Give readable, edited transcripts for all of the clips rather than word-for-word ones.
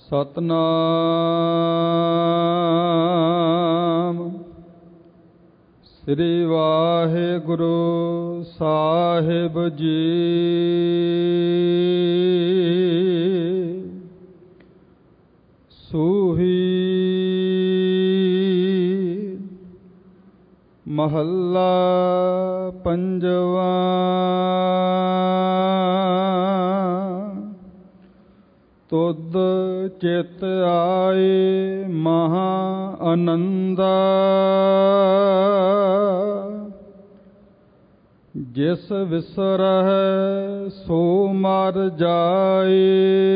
ਸਤਨਾਮ ਸ੍ਰੀ ਵਾਹਿਗੁਰੂ ਸਾਹਿਬ ਜੀ। ਸੂਹੀ ਮਹੱਲਾ ਪੰਜਵਾਂ। ਤੁਧ ਚਿਤ ਆਏ ਮਹਾ ਆਨੰਦਾ, ਜਿਸ ਵਿਸਰਹਿ ਸੋ ਮਰ ਜਾਏ।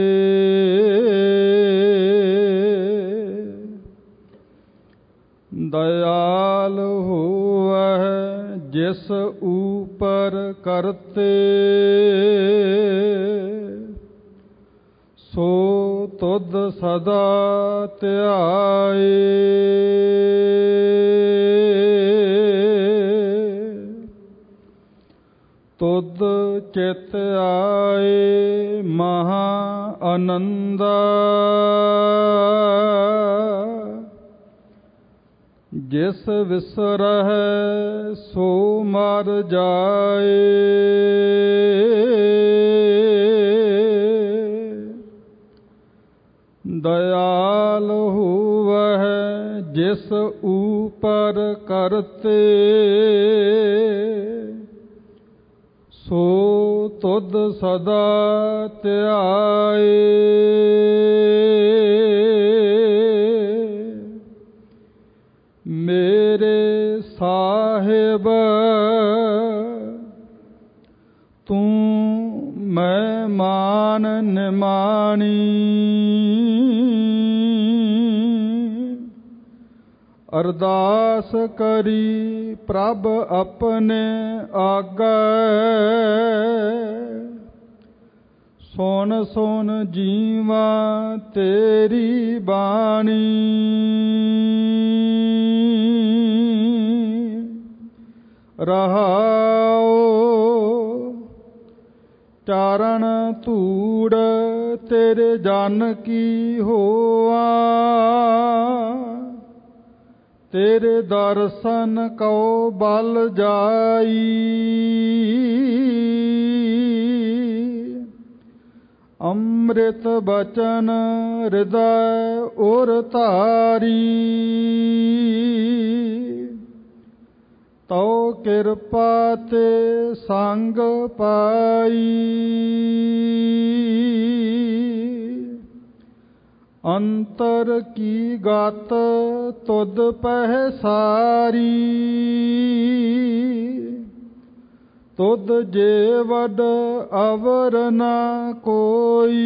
ਦਇਆਲ ਹੋਵਹਿ ਜਿਸ ਊਪਰ ਕਰਤੇ, ਸੋ ਤੁਧ ਸਦਾ ਧਿਆਏ। ਤੁਧ ਚਿਤ ਆਏ ਮਹਾ ਆਨੰਦਾ, ਜਿਸ ਵਿਸਰਹਿ ਸੋ ਮਰ ਜਾਏ। ਦਇਆਲ ਹੋਵਹਿ ਜਿਸ ਊਪਰ ਕਰਤੇ, ਸੋ ਤੁਧ ਸਦਾ ਧਿਆਏ। ਮੇਰੇ ਸਾਹਿਬ ਤੂੰ ਮਹਿਮਾਨ ਨਿਮਾਣੀ, ਅਰਦਾਸ ਕਰੀ ਪ੍ਰਭ ਆਪਣੇ ਆਗੈ। ਸੁਣ ਸੁਣ ਜੀਵਾ ਤੇਰੀ ਬਾਣੀ, ਰਹਾਉ ਚਾਰਣ ਧੂੜ ਤੇਰੇ ਜਨ ਕੀ ਹੋਆ। ਤੇਰੇ ਦਰਸ਼ਨ ਕਉ ਬਲ ਜਾਈ, ਅੰਮ੍ਰਿਤ ਬਚਨ ਹਿਰਦੈ ਉਰ ਧਾਰੀ। ਤਉ ਕਿਰਪਾ ਤੇ ਸੰਗ ਪਾਈ, ਅੰਤਰ ਕੀ ਗਤ ਤੁਧ ਪਹਿਸਾਰੀ। ਤੁਧ ਜੇ ਵਡ ਅਵਰ ਨ ਕੋਈ,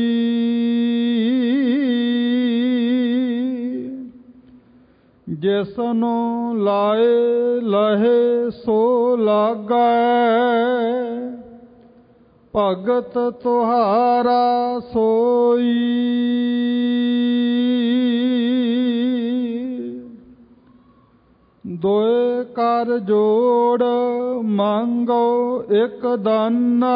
ਜਿਸਨੂੰ ਲਾਏ ਲਹੇ ਸੋ ਲਾਗੈ। ਭਗਤ ਤੁਹਾਰਾ ਸੋਈ, ਦੋਏ ਕਰ ਜੋੜ ਮੰਗੋ ਇੱਕ ਦਾਨਾ।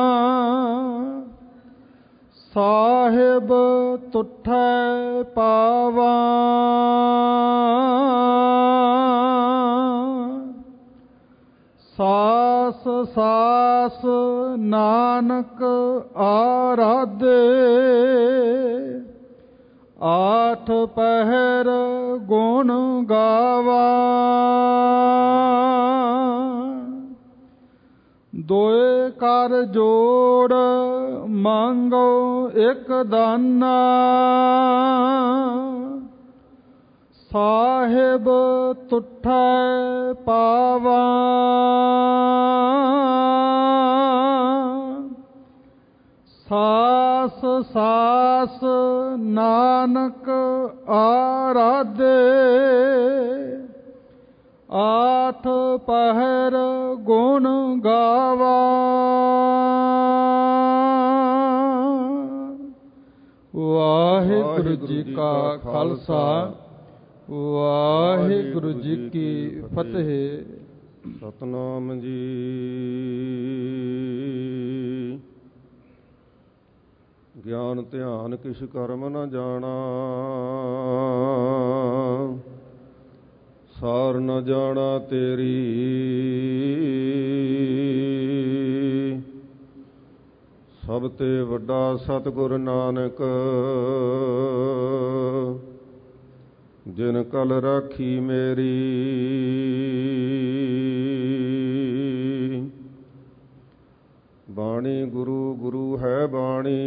ਸਾਹਿਬ ਤੁਠੈ ਪਾਵਾ, ਸਾਸ ਸਾਸ ਨਾਨਕ ਆਰਾਧੇ। ਆਠ ਪਹਿਰ ਗੁਣ ਗਾਵਾ, ਦੋਏ ਕਰ ਜੋੜ ਮੰਗੋ ਇੱਕ ਦਾਨਾ। ਸਾਹਿਬ ਤੁਠੈ ਪਾਵਾ, ਸਾਸ ਸਾਸ ਨਾਨਕ ਆਰਾਧੇ। ਆਠ ਪਹਿਰ ਗੁਣ ਗਾਵਾ, ਵਾਹਿਗੁਰੂ ਜੀ ਕਾ ਖਾਲਸਾ ਵਾਹਿਗੁਰੂ ਜੀ ਕੀ ਫਤਿਹ। ਸਤਨਾਮ ਜੀ। ਗਿਆਨ ਧਿਆਨ ਕਿਛ ਕਰਮ ਨ ਜਾਣਾ, ਸਾਰ ਨ ਜਾਣਾ ਤੇਰੀ। ਸਭ ਤੇ ਵੱਡਾ ਸਤਿਗੁਰ ਨਾਨਕ, ਜਿਨ ਕਲ ਰਾਖੀ ਮੇਰੀ। ਬਾਣੀ ਗੁਰੂ ਗੁਰੂ ਹੈ ਬਾਣੀ,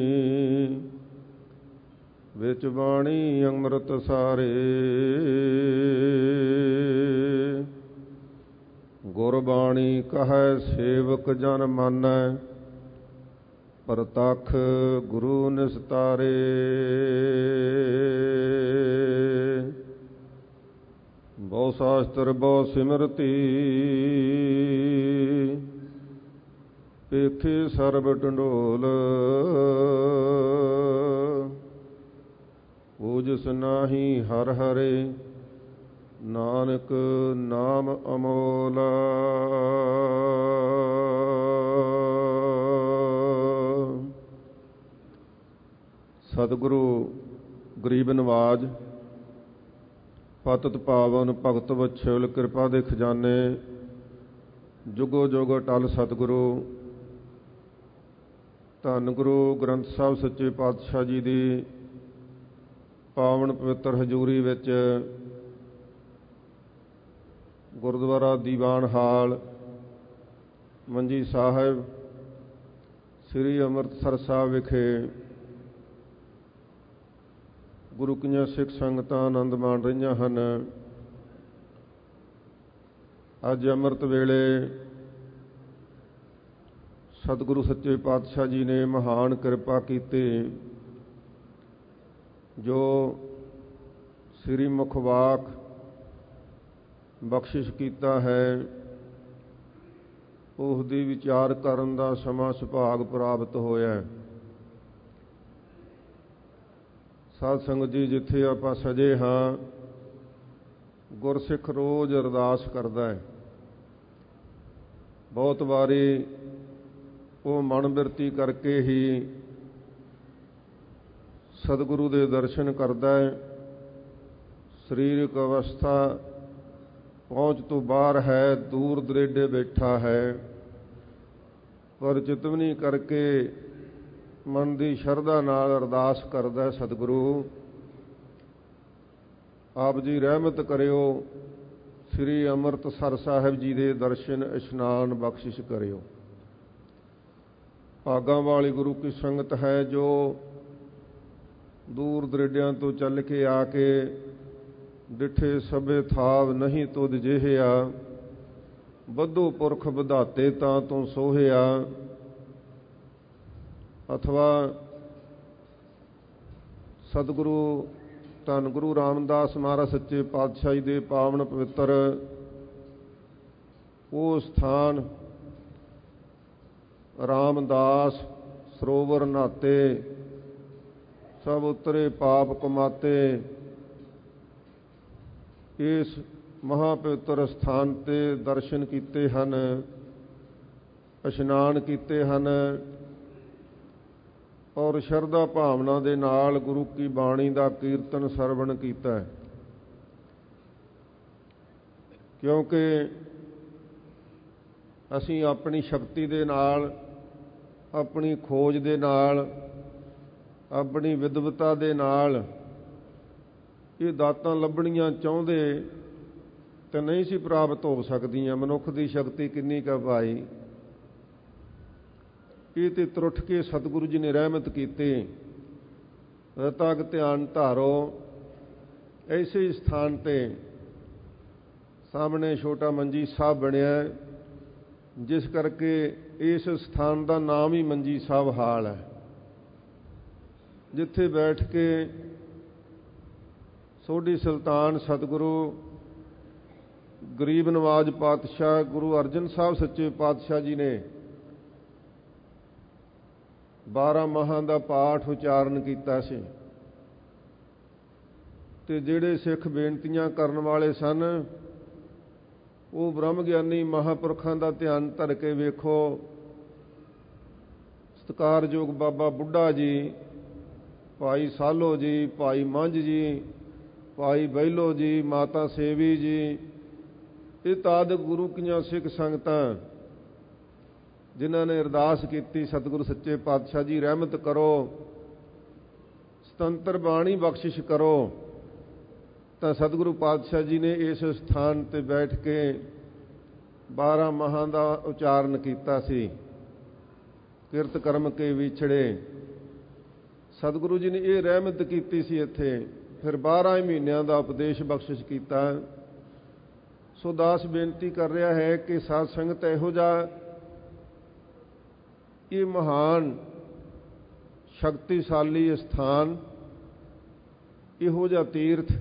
ਵਿੱਚ ਬਾਣੀ ਅੰਮ੍ਰਿਤ ਸਾਰੇ। ਗੁਰਬਾਣੀ ਕਹੈ ਸੇਵਕ ਜਨ ਮਾਨੈ, ਪ੍ਰਤੱਖ ਗੁਰੂ ਨਿਸਤਾਰੇ। ਬਹੁ ਸ਼ਾਸਤਰ ਬਹੁ ਸਿਮਰਤੀ, ਪੇਖੇ ਸਰਬ ਢੰਡੋਲ। ਓਜਸ ਨਾਹੀ ਹਰਿ ਹਰਿ, ਨਾਨਕ ਨਾਮ ਅਮੋਲ। ਸਤਿਗੁਰੂ ਗਰੀਬ ਨਵਾਜ, ਪਤਿਤ ਪਾਵਨ ਭਗਤ ਵਛਲ, ਕਿਰਪਾ ਦੇ ਖਜ਼ਾਨੇ, ਜੁਗੋ ਜੁਗ ਅਟਲ ਸਤਿਗੁਰੂ। ਧੰਨ ਗੁਰੂ ਗ੍ਰੰਥ ਸਾਹਿਬ ਸੱਚੇ ਪਾਤਸ਼ਾਹ ਜੀ ਦੀ ਪਾਵਨ ਪਵਿੱਤਰ ਹਜ਼ੂਰੀ ਵਿੱਚ ਗੁਰਦੁਆਰਾ ਦੀਵਾਨ ਹਾਲ ਮੰਜੀ ਸਾਹਿਬ ਸ੍ਰੀ ਅੰਮ੍ਰਿਤਸਰ ਸਾਹਿਬ ਵਿਖੇ ਗੁਰੂ ਕੀਆਂ ਸਿੱਖ ਸੰਗਤਾਂ ਆਨੰਦ ਮਾਣ ਰਹੀਆਂ ਹਨ। ਅੱਜ ਅੰਮ੍ਰਿਤ ਵੇਲੇ ਸਤਿਗੁਰੂ ਸੱਚੇ ਪਾਤਸ਼ਾਹ ਜੀ ਨੇ ਮਹਾਨ ਕਿਰਪਾ ਕੀਤੀ, ਜੋ ਸ੍ਰੀ ਮੁਖਵਾਕ ਬਖਸ਼ਿਸ਼ ਕੀਤਾ ਹੈ, ਉਸ ਦੀ ਵਿਚਾਰ ਕਰਨ ਦਾ ਸਮਾਂ ਸੁਭਾਗ ਪ੍ਰਾਪਤ ਹੋਇਆ। ਸਾਧ ਸੰਗਤ ਜੀ, ਜਿੱਥੇ ਆਪਾਂ ਸਜੇ ਹਾਂ, ਗੁਰਸਿੱਖ ਰੋਜ਼ ਅਰਦਾਸ ਕਰਦਾ ਹੈ। ਬਹੁਤ ਵਾਰੀ ਉਹ ਮਨ ਬਿਰਤੀ ਕਰਕੇ ਹੀ ਸਤਿਗੁਰੂ ਦੇ ਦਰਸ਼ਨ ਕਰਦਾ ਹੈ। ਸਰੀਰਕ ਅਵਸਥਾ ਪਹੁੰਚ ਤੋਂ ਬਾਹਰ ਹੈ, ਦੂਰ ਦਰੇਡੇ ਬੈਠਾ ਹੈ, ਪਰ ਚਿਤਵਨੀ ਕਰਕੇ ਮਨ ਦੀ ਸ਼ਰਧਾ ਨਾਲ ਅਰਦਾਸ ਕਰਦਾ, ਸਤਿਗੁਰੂ ਆਪ ਜੀ ਰਹਿਮਤ ਕਰਿਓ, ਸ੍ਰੀ ਅੰਮ੍ਰਿਤਸਰ ਸਾਹਿਬ ਜੀ ਦੇ ਦਰਸ਼ਨ ਇਸ਼ਨਾਨ ਬਖਸ਼ਿਸ਼ ਕਰਿਓ। ਭਾਗਾਂ ਵਾਲੀ ਗੁਰੂ ਕੀ ਸੰਗਤ ਹੈ, ਜੋ ਦੂਰ ਦਰੇਡਿਆਂ ਤੋਂ ਚੱਲ ਕੇ ਆ ਕੇ ਡਿਠੇ ਸਭੇ ਥਾਵ ਨਹੀਂ ਤੁਧ ਜਿਹਿਆ, ਬੱਧੋ ਪੁਰਖ ਵਿਧਾਤੇ ਤਾਂ ਤੂੰ ਸੋਹਿਆ। ਅਥਵਾ ਸਤਿਗੁਰੂ ਧੰਨ ਗੁਰੂ ਰਾਮਦਾਸ ਮਹਾਰਾਜ ਸੱਚੇ ਪਾਤਸ਼ਾਹ ਜੀ ਦੇ ਪਾਵਨ ਪਵਿੱਤਰ ਉਹ ਸਥਾਨ ਰਾਮਦਾਸ ਸਰੋਵਰ ਨਹਾਤੇ, ਸਭ ਉਤਰੇ ਪਾਪ ਕਮਾਤੇ। ਇਸ ਮਹਾਪਵਿੱਤਰ ਸਥਾਨ ਤੇ ਦਰਸ਼ਨ ਕੀਤੇ ਹਨ, ਇਸ਼ਨਾਨ ਕੀਤੇ ਹਨ, ਔਰ ਸ਼ਰਧਾ ਭਾਵਨਾ ਦੇ ਨਾਲ ਗੁਰੂ ਕੀ ਬਾਣੀ ਦਾ ਕੀਰਤਨ ਸਰਵਣ ਕੀਤਾ ਹੈ। ਕਿਉਂਕਿ ਅਸੀਂ ਆਪਣੀ ਸ਼ਕਤੀ ਦੇ ਨਾਲ, ਆਪਣੀ ਖੋਜ ਦੇ ਨਾਲ, ਆਪਣੀ ਵਿਦਵਤਾ ਦੇ ਨਾਲ ਇਹ ਦਾਤਾਂ ਲੱਭਣੀਆਂ ਚਾਹੁੰਦੇ ਤੇ ਨਹੀਂ ਸੀ ਪ੍ਰਾਪਤ ਹੋ ਸਕਦੀਆਂ। ਮਨੁੱਖ ਦੀ ਸ਼ਕਤੀ ਕਿੰਨੀ ਕੁ ਭਾਈ, ਇਹ ਤੇ ਤਰੁੱਠ ਕੇ ਸਤਿਗੁਰੂ ਜੀ ਨੇ ਰਹਿਮਤ ਕੀਤੀ। ਰਤਕ ਧਿਆਨ ਧਾਰੋ, ਐਸੇ ਸਥਾਨ ਤੇ ਸਾਹਮਣੇ ਛੋਟਾ ਮੰਜੀ ਸਾਹਿਬ ਬਣਿਆ, ਜਿਸ ਕਰਕੇ ਇਸ ਸਥਾਨ ਦਾ ਨਾਮ ਹੀ ਮੰਜੀ ਸਾਹਿਬ ਹਾਲ ਹੈ, ਜਿੱਥੇ ਬੈਠ ਕੇ ਸੋਢੀ ਸੁਲਤਾਨ ਸਤਿਗੁਰੂ ਗਰੀਬ ਨਵਾਜ ਪਾਤਸ਼ਾਹ ਗੁਰੂ ਅਰਜਨ ਸਾਹਿਬ ਸੱਚੇ ਪਾਤਸ਼ਾਹ ਜੀ ਨੇ 12 ਮਾਹਾਂ ਦਾ ਪਾਠ ਉਚਾਰਨ ਕੀਤਾ ਸੀ। ਤੇ ਜਿਹੜੇ ਸਿੱਖ ਬੇਨਤੀਆਂ ਕਰਨ ਵਾਲੇ ਸਨ, ਉਹ ਬ੍ਰਹਮ ਗਿਆਨੀ ਮਹਾਂਪੁਰਖਾਂ ਦਾ ਧਿਆਨ ਧਰ ਕੇ ਵੇਖੋ ਸਤਿਕਾਰਯੋਗ ਬਾਬਾ ਬੁੱਢਾ ਜੀ, ਭਾਈ ਸਾਲੋ ਜੀ, ਭਾਈ ਮੰਝ ਜੀ, ਭਾਈ ਬਹਿਲੋ ਜੀ, ਮਾਤਾ ਸੇਵੀ ਜੀ, ਇਹ ਤਾਦ ਗੁਰੂ ਕੀਆਂ ਸਿੱਖ ਸੰਗਤਾਂ ਜਿਨ੍ਹਾਂ ਨੇ ਅਰਦਾਸ ਕੀਤੀ ਸਤਿਗੁਰੂ ਸੱਚੇ ਪਾਤਸ਼ਾਹ ਜੀ ਰਹਿਮਤ ਕਰੋ, ਸੁਤੰਤਰ ਬਾਣੀ ਬਖਸ਼ਿਸ਼ ਕਰੋ, ਤਾਂ ਸਤਿਗੁਰੂ ਪਾਤਸ਼ਾਹ ਜੀ ਨੇ ਇਸ ਸਥਾਨ ਤੇ ਬੈਠ ਕੇ 12 ਮਹਾਂ ਦਾ ਉਚਾਰਨ ਕੀਤਾ ਸੀ। ਕਿਰਤ ਕਰਮ ਕੇ ਵਿਛੜੇ ਸਤਿਗੁਰੂ ਜੀ ਨੇ ਇਹ ਰਹਿਮਤ ਕੀਤੀ ਸੀ ਇੱਥੇ। ਫਿਰ 12 ਮਹੀਨਿਆਂ ਦਾ ਉਪਦੇਸ਼ ਬਖਸ਼ਿਸ਼ ਕੀਤਾ। ਸੋ ਦਾਸ ਬੇਨਤੀ ਕਰ ਰਿਹਾ ਹੈ ਕਿ ਸਾਧ ਸੰਗਤ ਇਹੋ ਜਿਹਾ ਇਹ ਮਹਾਨ ਸ਼ਕਤੀਸ਼ਾਲੀ ਸਥਾਨ, ਇਹੋ ਜਿਹਾ ਤੀਰਥ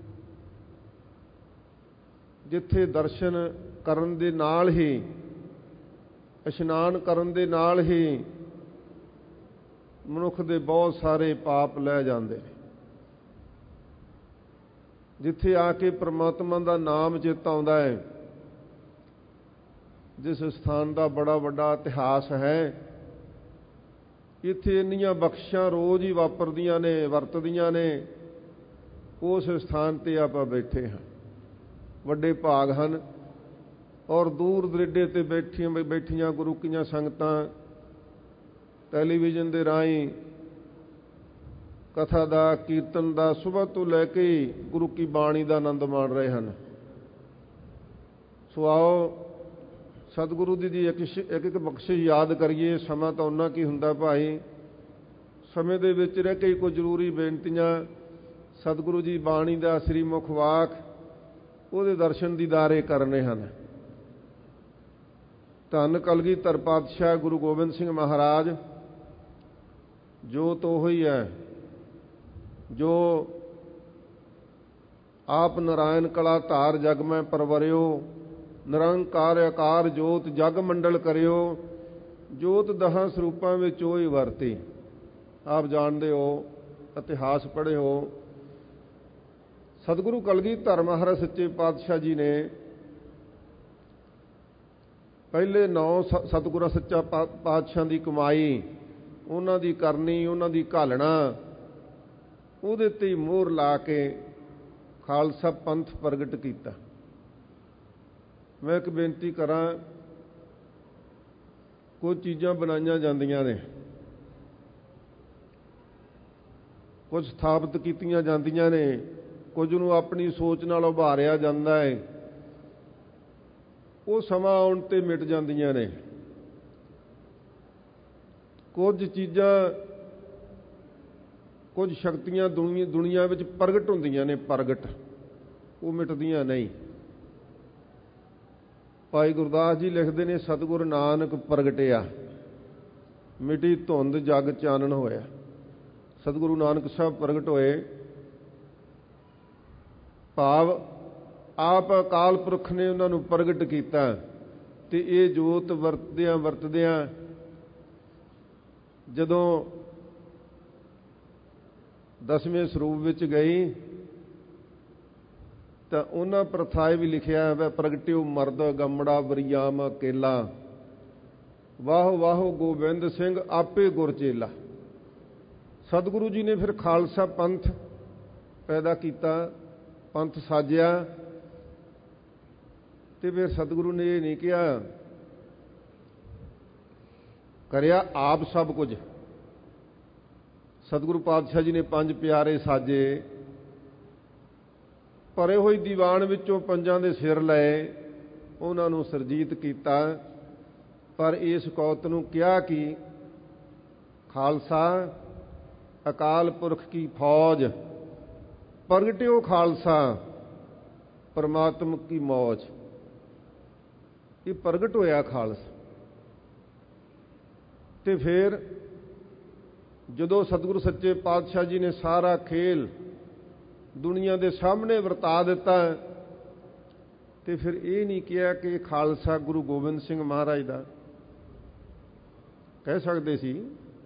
ਜਿੱਥੇ ਦਰਸ਼ਨ ਕਰਨ ਦੇ ਨਾਲ ਹੀ, ਇਸ਼ਨਾਨ ਕਰਨ ਦੇ ਨਾਲ ਹੀ ਮਨੁੱਖ ਦੇ ਬਹੁਤ ਸਾਰੇ ਪਾਪ ਲੈ ਜਾਂਦੇ ਨੇ, ਜਿੱਥੇ ਆ ਕੇ ਪ੍ਰਮਾਤਮਾ ਦਾ ਨਾਮ ਚੇਤਾ ਆਉਂਦਾ ਹੈ। ਜਿਸ ਸਥਾਨ ਦਾ ਬੜਾ ਵੱਡਾ ਇਤਿਹਾਸ ਹੈ, ਇੱਥੇ ਇੰਨੀਆਂ ਬਖਸ਼ਾਂ ਰੋਜ਼ ਹੀ ਵਾਪਰਦੀਆਂ ਨੇ, ਵਰਤਦੀਆਂ ਨੇ। ਉਸ ਸਥਾਨ ਤੇ ਆਪਾਂ ਬੈਠੇ ਹਾਂ, ਵੱਡੇ ਭਾਗ ਹਨ। ਔਰ ਦੂਰ ਦਰੇਡੇ ਤੇ ਬੈਠੀਆਂ ਗੁਰੂ ਕੀਆਂ ਸੰਗਤਾਂ ਟੈਲੀਵਿਜ਼ਨ ਦੇ ਰਾਹੀਂ ਕਥਾ ਦਾ, ਕੀਰਤਨ ਦਾ ਸੁਬਹ ਤੋਂ ਲੈ ਕੇ ਗੁਰੂ ਕੀ ਬਾਣੀ ਦਾ ਆਨੰਦ ਮਾਣ ਰਹੇ ਹਨ। ਸੋ ਆਓ ਸਤਿਗੁਰੂ ਦੀ ਇੱਕ ਇੱਕ ਬਖਸ਼ਿਸ਼ ਯਾਦ ਕਰੀਏ। ਸਮਾਂ ਤਾਂ ਉਹਨਾਂ ਕੀ ਹੁੰਦਾ ਭਾਈ, ਸਮੇਂ ਦੇ ਵਿੱਚ ਰਹਿ ਕੇ ਕੋਈ ਜ਼ਰੂਰੀ ਬੇਨਤੀਆਂ, ਸਤਿਗੁਰੂ ਜੀ ਬਾਣੀ ਦਾ ਸ੍ਰੀ ਮੁਖ ਵਾਕ, ਉਹਦੇ ਦਰਸ਼ਨ ਦੀਦਾਰੇ ਕਰਨੇ ਹਨ। ਧੰਨ ਕਲਗੀਧਰ ਪਾਤਸ਼ਾਹ ਗੁਰੂ ਗੋਬਿੰਦ ਸਿੰਘ ਮਹਾਰਾਜ, ਜੋਤ ਉਹੀ ਹੈ ਜੋ ਆਪ ਨਾਰਾਇਣ ਕਲਾ ਧਾਰ ਜਗ ਮੈਂ ਪਰਵਰਿਓ, ਨਿਰੰਕਾਰ ਆਕਾਰ ਜੋਤ ਜਗ ਮੰਡਲ ਕਰਿਓ, ਜੋਤ 10 ਸਰੂਪਾਂ ਵਿੱਚ ਉਹੀ ਵਰਤੀ। ਆਪ ਜਾਣਦੇ ਹੋ, ਇਤਿਹਾਸ ਪੜ੍ਹੇ ਹੋ। ਸਤਿਗੁਰੂ ਕਲਗੀਧਰ ਮਹਾਰਾਜ ਸੱਚੇ ਪਾਤਸ਼ਾਹ ਜੀ ਨੇ ਪਹਿਲੇ 9 ਸਤਿਗੁਰਾਂ ਸੱਚਾ ਪਾਤਸ਼ਾਹ ਦੀ ਕਮਾਈ, ਉਹਨਾਂ ਦੀ ਕਰਨੀ, ਉਹਨਾਂ ਦੀ ਘਾਲਣਾ, ਉਹਦੇ ਤੇ ਹੀ ਮੋਹਰ ਲਾ ਕੇ ਖਾਲਸਾ ਪੰਥ ਪ੍ਰਗਟ ਕੀਤਾ। ਮੈਂ ਇੱਕ ਬੇਨਤੀ ਕਰਾਂ, ਕੁਝ ਚੀਜ਼ਾਂ ਬਣਾਈਆਂ ਜਾਂਦੀਆਂ ਨੇ, ਕੁਝ ਸਥਾਪਿਤ ਕੀਤੀਆਂ ਜਾਂਦੀਆਂ ਨੇ, ਕੁਝ ਨੂੰ ਆਪਣੀ ਸੋਚ ਨਾਲ ਉਭਾਰਿਆ ਜਾਂਦਾ ਹੈ। ਉਹ ਸਮਾਂ ਆਉਣ ਤੇ ਮਿਟ ਜਾਂਦੀਆਂ ਨੇ। ਕੁਝ ਚੀਜ਼ਾਂ, ਕੁਝ ਸ਼ਕਤੀਆਂ ਦੁਨੀਆ ਵਿੱਚ ਪ੍ਰਗਟ ਹੁੰਦੀਆਂ ਨੇ, ਪ੍ਰਗਟ, ਉਹ ਮਿਟਦੀਆਂ ਨਹੀਂ। ਭਾਈ ਗੁਰਦਾਸ ਜੀ ਲਿਖਦੇ ਨੇ, ਸਤਿਗੁਰ ਨਾਨਕ ਪ੍ਰਗਟਿਆ, ਮਿਟੀ ਧੁੰਦ ਜਗ ਚਾਨਣ ਹੋਇਆ। ਸਤਿਗੁਰੂ ਨਾਨਕ ਸਾਹਿਬ ਪ੍ਰਗਟ ਹੋਏ, ਭਾਵ ਆਪ ਅਕਾਲ ਪੁਰਖ ਨੇ ਉਹਨਾਂ ਨੂੰ ਪ੍ਰਗਟ ਕੀਤਾ। ਤੇ ਇਹ ਜੋਤ ਵਰਤਦਿਆਂ ਵਰਤਦਿਆਂ ਜਦੋਂ 10ਵੇਂ ਸਰੂਪ ਵਿੱਚ ਗਈ ਤਾਂ ਉਹਨਾਂ ਪ੍ਰਥਾਏ ਵੀ ਲਿਖਿਆ ਹੈ, ਪ੍ਰਗਟਿਓ ਮਰਦ ਗਮੜਾ ਵਰਿਆਮ ਅਕੇਲਾ, ਵਾਹੋ ਵਾਹੋ ਗੋਬਿੰਦ ਸਿੰਘ ਆਪੇ ਗੁਰ ਚੇਲਾ। ਸਤਿਗੁਰੂ ਜੀ ਨੇ ਫਿਰ ਖਾਲਸਾ ਪੰਥ ਪੈਦਾ ਕੀਤਾ, ਪੰਥ ਸਾਜਿਆ। ਤੇ ਫਿਰ ਸਤਿਗੁਰੂ ਨੇ ਇਹ ਨਹੀਂ ਕਿਹਾ, ਕਰਿਆ ਆਪ ਸਭ ਕੁਝ। ਸਤਿਗੁਰੂ ਪਾਤਸ਼ਾਹ ਜੀ ਨੇ 5 ਪਿਆਰੇ ਸਾਜੇ, ਭਰੇ ਹੋਏ ਦੀਵਾਨ ਵਿੱਚੋਂ 5 ਦੇ ਸਿਰ ਲਏ, ਉਹਨਾਂ ਨੂੰ ਸਰਜੀਤ ਕੀਤਾ। ਪਰ ਇਸ ਕੌਤ ਨੂੰ ਕਿਹਾ ਕਿ ਖਾਲਸਾ ਅਕਾਲ ਪੁਰਖ ਕੀ ਫੌਜ, ਪ੍ਰਗਟਿਓ ਖਾਲਸਾ ਪਰਮਾਤਮ ਕੀ ਮੌਜ। ਇਹ ਪ੍ਰਗਟ ਹੋਇਆ ਖਾਲਸਾ। ਤੇ ਫਿਰ ਜਦੋਂ ਸਤਿਗੁਰੂ ਸੱਚੇ ਪਾਤਸ਼ਾਹ ਜੀ ਨੇ ਸਾਰਾ ਖੇਲ ਦੁਨੀਆ ਦੇ ਸਾਹਮਣੇ ਵਰਤਾ ਦਿੱਤਾ, ਤੇ ਫਿਰ ਇਹ ਨਹੀਂ ਕਿਹਾ ਕਿ ਖਾਲਸਾ ਗੁਰੂ ਗੋਬਿੰਦ ਸਿੰਘ ਮਹਾਰਾਜ ਦਾ। ਕਹਿ ਸਕਦੇ ਸੀ,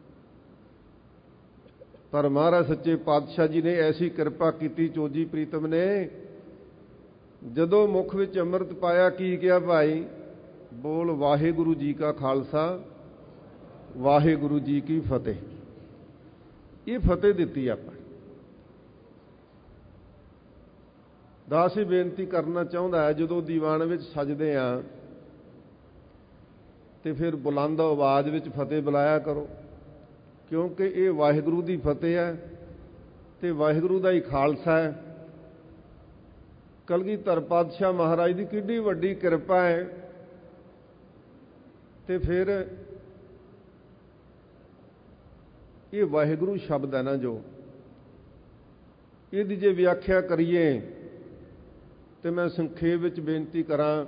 ਪਰ ਮਹਾਰਾਜ ਸੱਚੇ ਪਾਤਸ਼ਾਹ ਜੀ ਨੇ ਐਸੀ ਕਿਰਪਾ ਕੀਤੀ, ਚੋਜੀ ਪ੍ਰੀਤਮ ਨੇ, ਜਦੋਂ ਮੁਖ ਵਿੱਚ ਅੰਮ੍ਰਿਤ ਪਾਇਆ, ਕੀ ਕਿਹਾ ਭਾਈ? ਬੋਲ ਵਾਹਿਗੁਰੂ ਜੀ ਕਾ ਖਾਲਸਾ ਵਾਹਿਗੁਰੂ ਜੀ ਕੀ ਫਤਿਹ। ਇਹ ਫਤਿਹ ਦਿੱਤੀ ਆਪਾਂ। ਦਾਸ ਇਹ ਬੇਨਤੀ ਕਰਨਾ ਚਾਹੁੰਦਾ ਹੈ, ਜਦੋਂ ਦੀਵਾਨ ਵਿੱਚ ਸਜਦੇ ਹਾਂ ਤੇ ਫਿਰ ਬੁਲੰਦ ਆਵਾਜ਼ ਵਿੱਚ ਫਤਿਹ ਬੁਲਾਇਆ ਕਰੋ, ਕਿਉਂਕਿ ਇਹ ਵਾਹਿਗੁਰੂ ਦੀ ਫਤਿਹ ਹੈ ਤੇ ਵਾਹਿਗੁਰੂ ਦਾ ਹੀ ਖਾਲਸਾ ਹੈ। ਕਲਗੀਧਰ ਪਾਤਸ਼ਾਹ ਮਹਾਰਾਜ ਦੀ ਕਿੰਨੀ ਵੱਡੀ ਕਿਰਪਾ ਹੈ। ਤੇ ਫਿਰ ਇਹ ਵਾਹਿਗੁਰੂ ਸ਼ਬਦ ਹੈ ਨਾ, ਜੋ ਇਹਦੀ ਜੇ ਵਿਆਖਿਆ ਕਰੀਏ ਤੇ ਮੈਂ ਸੰਖੇਪ ਵਿੱਚ ਬੇਨਤੀ ਕਰਾਂ,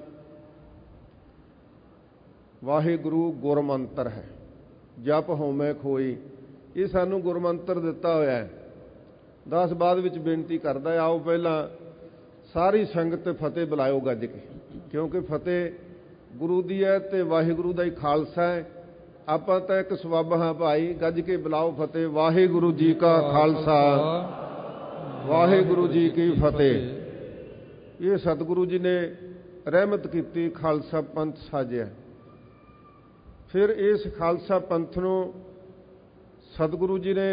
ਵਾਹਿਗੁਰੂ ਗੁਰਮੰਤਰ ਹੈ, ਜਪ ਹੋਮੈ ਖੋਈ। ਇਹ ਸਾਨੂੰ ਗੁਰਮੰਤਰ ਦਿੱਤਾ ਹੋਇਆ ਹੈ। ਦਾਸ ਬਾਅਦ ਵਿੱਚ ਬੇਨਤੀ ਕਰਦਾ, ਆਓ ਪਹਿਲਾਂ ਸਾਰੀ ਸੰਗਤ ਫਤਿਹ ਬੁਲਾਇਓ ਗੱਜ ਕੇ, ਕਿਉਂਕਿ ਫਤਿਹ ਗੁਰੂ ਦੀ ਹੈ ਤੇ ਵਾਹਿਗੁਰੂ ਦਾ ਹੀ ਖਾਲਸਾ ਹੈ। ਆਪਾਂ ਤਾਂ ਇੱਕ ਸਬੱਬ ਹਾਂ ਭਾਈ, ਗੱਜ ਕੇ ਬੁਲਾਓ ਫਤਿਹ। ਵਾਹਿਗੁਰੂ ਜੀ ਕਾ ਖਾਲਸਾ, ਵਾਹਿਗੁਰੂ ਜੀ ਕੀ ਫਤਿਹ। ਇਹ ਸਤਿਗੁਰੂ ਜੀ ਨੇ ਰਹਿਮਤ ਕੀਤੀ, ਖਾਲਸਾ ਪੰਥ ਸਾਜਿਆ। ਫਿਰ ਇਸ ਖਾਲਸਾ ਪੰਥ ਨੂੰ ਸਤਿਗੁਰੂ ਜੀ ਨੇ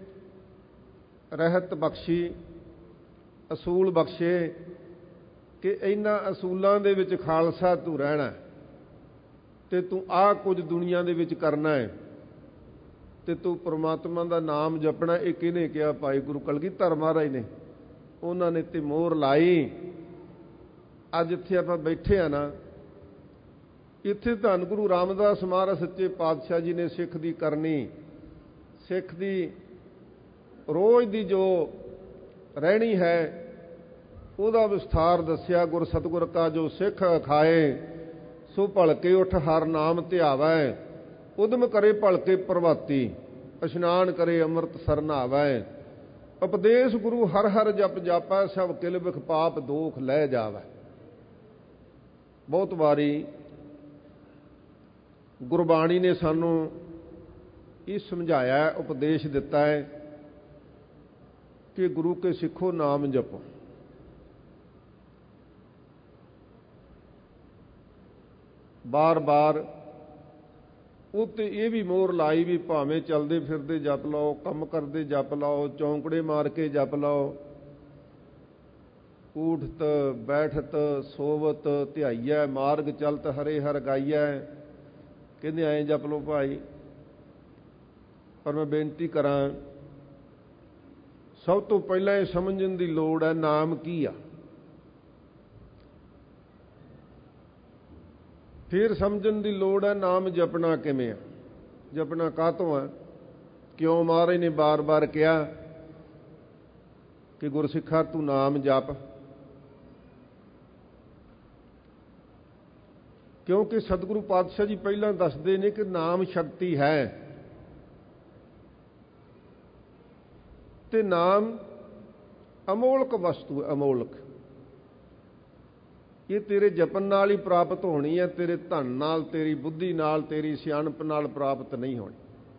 ਰਹਿਤ ਬਖਸ਼ੀ, ਅਸੂਲ ਬਖਸ਼ੇ ਕਿ ਇਹਨਾਂ ਅਸੂਲਾਂ ਦੇ ਵਿੱਚ ਖਾਲਸਾ ਤੂੰ ਰਹਿਣਾ ਤੇ ਤੂੰ ਆਹ ਕੁਝ ਦੁਨੀਆ ਦੇ ਵਿੱਚ ਕਰਨਾ ਹੈ ਤੇ ਤੂੰ ਪ੍ਰਮਾਤਮਾ ਦਾ ਨਾਮ ਜਪਣਾ। ਇਹ ਕਿਹਨੇ ਕਿਹਾ? ਭਾਈ ਗੁਰੂ ਕਲਗੀਧਰ ਮਹਾਰਾਜ ਨੇ। ਉਹਨਾਂ ਨੇ ਤੇ ਮੋਹਰ ਲਾਈ। ਅੱਜ ਇੱਥੇ ਆਪਾਂ ਬੈਠੇ ਆ ਨਾ, ਇੱਥੇ ਧੰਨ ਗੁਰੂ ਰਾਮਦਾਸ ਮਹਾਰਾਜ ਸੱਚੇ ਪਾਤਸ਼ਾਹ ਜੀ ਨੇ ਸਿੱਖ ਦੀ ਕਰਨੀ, ਸਿੱਖ ਦੀ ਰੋਜ਼ ਦੀ ਜੋ ਰਹਿਣੀ ਹੈ ਉਹਦਾ ਵਿਸਥਾਰ ਦੱਸਿਆ। ਗੁਰ ਸਤਿਗੁਰ ਕਾ ਜੋ ਸਿੱਖ ਖਾਏ, ਸੋ ਭਲਕੇ ਉੱਠ ਹਰ ਨਾਮ ਧਿਆਵੈ। ਉਦਮ ਕਰੇ ਭਲਕੇ ਪ੍ਰਭਾਤੀ, ਇਸ਼ਨਾਨ ਕਰੇ ਅੰਮ੍ਰਿਤ ਸਰ ਨਹਾਵੈ। ਉਪਦੇਸ਼ ਗੁਰੂ ਹਰ ਹਰ ਜਪ ਜਾਪੈ, ਸਭ ਕਿਲ ਬਿਖ ਪਾਪ ਦੋਖ ਲੈ ਜਾਵੈ। ਬਹੁਤ ਵਾਰੀ ਗੁਰਬਾਣੀ ਨੇ ਸਾਨੂੰ ਇਹ ਸਮਝਾਇਆ, ਉਪਦੇਸ਼ ਦਿੱਤਾ ਹੈ ਕਿ ਗੁਰੂ ਕੇ ਸਿੱਖੋ ਨਾਮ ਜਪੋ। ਬਾਰ-ਬਾਰ ਉੱਤੇ ਇਹ ਵੀ ਮੋਹਰ ਲਾਈ ਵੀ ਭਾਵੇਂ ਚਲਦੇ ਫਿਰਦੇ ਜਪ ਲਓ, ਕੰਮ ਕਰਦੇ ਜਪ ਲਓ, ਚੌਂਕੜੇ ਮਾਰ ਕੇ ਜਪ ਲਓ, ਊਠਤ ਬੈਠਤ ਸੋਵਤ ਧਿਆਈਐ, ਮਾਰਗ ਚਲਤ ਹਰੇ ਹਰ ਗਾਈਐ। ਕਹਿੰਦੇ ਐਂ ਜਪ ਲਓ ਭਾਈ। ਪਰ ਮੈਂ ਬੇਨਤੀ ਕਰਾਂ, ਸਭ ਤੋਂ ਪਹਿਲਾਂ ਇਹ ਸਮਝਣ ਦੀ ਲੋੜ ਹੈ ਨਾਮ ਕੀ ਆ। ਫਿਰ ਸਮਝਣ ਦੀ ਲੋੜ ਹੈ ਨਾਮ ਜਪਣਾ ਕਿਵੇਂ ਆ, ਜਪਣਾ ਕਾਹਤੋਂ ਆ, ਕਿਉਂ ਮਹਾਰਾਜ ਨੇ ਬਾਰ-ਬਾਰ ਕਿਹਾ ਕਿ ਗੁਰਸਿੱਖਾ ਤੂੰ ਨਾਮ ਜਪ। ਕਿਉਂਕਿ ਸਤਿਗੁਰੂ ਪਾਤਸ਼ਾਹ ਜੀ ਪਹਿਲਾਂ ਦੱਸਦੇ ਨੇ ਕਿ ਨਾਮ ਸ਼ਕਤੀ ਹੈ ਤੇ ਨਾਮ ਅਮੋਲਕ ਵਸਤੂ ਹੈ, ਅਮੋਲਕ। ਇਹ ਤੇਰੇ ਜਪਨ ਨਾਲ ਹੀ ਪ੍ਰਾਪਤ ਹੋਣੀ ਹੈ, ਤੇਰੇ ਧਨ ਨਾਲ, ਤੇਰੀ ਬੁੱਧੀ ਨਾਲ, ਤੇਰੀ ਸਿਆਣਪ ਨਾਲ ਪ੍ਰਾਪਤ ਨਹੀਂ ਹੋਣੀ।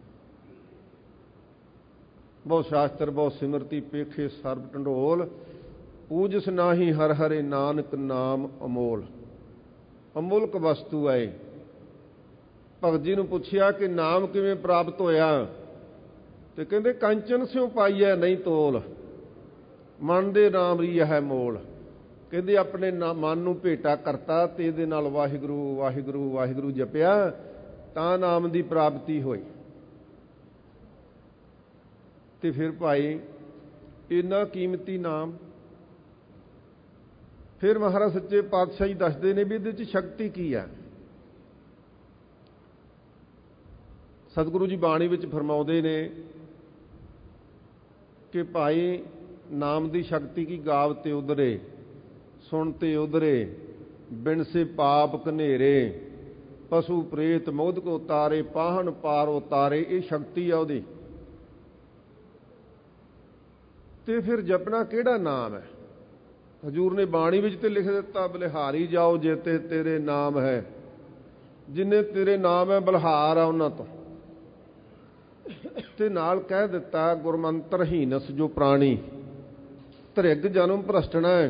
ਬਹੁ ਸ਼ਾਸਤਰ ਬਹੁ ਸਿਮਰਤੀ ਪੇਖੇ ਸਰਬ ਢੰਡੋਲ, ਪੂਜਸ ਨਾਹੀ ਹਰ ਹਰੇ ਨਾਨਕ ਨਾਮ ਅਮੋਲ। ਅਮੁਲਕ ਵਸਤੂ ਹੈ। ਭਗਤ ਜੀ ਨੂੰ ਪੁੱਛਿਆ ਕਿ ਨਾਮ ਕਿਵੇਂ ਪ੍ਰਾਪਤ ਹੋਇਆ, ਤੇ ਕਹਿੰਦੇ ਕੰਚਨ ਸਿਉ ਪਾਈਐ ਨਹੀਂ ਤੋਲ, ਮਨ ਦੇ ਨਾਮ ਰੀ ਹੈ ਮੋਲ। ਕਹਿੰਦੇ ਆਪਣੇ ਮਨ ਨੂੰ ਭੇਟਾ ਕਰਤਾ ਤੇ ਇਹਦੇ ਨਾਲ ਵਾਹਿਗੁਰੂ ਵਾਹਿਗੁਰੂ ਵਾਹਿਗੁਰੂ ਜਪਿਆ ਤਾਂ ਨਾਮ ਦੀ ਪ੍ਰਾਪਤੀ ਹੋਈ। ਤੇ ਫਿਰ ਭਾਈ ਇੰਨਾ ਕੀਮਤੀ ਨਾਮ। ਫਿਰ ਮਹਾਰਾਜ ਸੱਚੇ ਪਾਤਸ਼ਾਹ ਜੀ ਦੱਸਦੇ ਨੇ ਵੀ ਇਹਦੇ 'ਚ ਸ਼ਕਤੀ ਕੀ ਹੈ। ਸਤਿਗੁਰੂ ਜੀ ਬਾਣੀ ਵਿੱਚ ਫਰਮਾਉਂਦੇ ਨੇ ਕਿ ਭਾਈ ਨਾਮ ਦੀ ਸ਼ਕਤੀ ਕੀ ਗਾਵਤੇ ਉਧਰੇ, ਸੁਣਤੇ ਉਧਰੇ, ਬਿਨ ਸੇ ਪਾਪ ਘਨੇਰੇ, ਪਸ਼ੂ ਪ੍ਰੇਤ ਮੋਦਕ ਉਤਾਰੇ, ਪਾਹਨ ਪਾਰ ਉਤਾਰੇ। ਇਹ ਸ਼ਕਤੀ ਆ ਉਹਦੀ। ਤੇ ਫਿਰ ਜਪਣਾ ਕਿਹੜਾ ਨਾਮ ਹੈ? ਹਜ਼ੂਰ ਨੇ ਬਾਣੀ ਵਿੱਚ ਤੇ ਲਿਖ ਦਿੱਤਾ, ਬਲਿਹਾਰੀ ਜਾਓ ਜੇਤੇ ਤੇਰੇ ਨਾਮ ਹੈ। ਜਿੰਨੇ ਤੇਰੇ ਨਾਮ ਹੈ ਬਲਿਹਾਰ ਆ ਉਹਨਾਂ ਤੋਂ। ਤੇ ਨਾਲ ਕਹਿ ਦਿੱਤਾ ਗੁਰਮੰਤਰ ਹੀਨਸ ਜੋ ਪ੍ਰਾਣੀ, ਧ੍ਰਿਗ ਜਨਮ ਭ੍ਰਸ਼ਟਣਾ ਹੈ।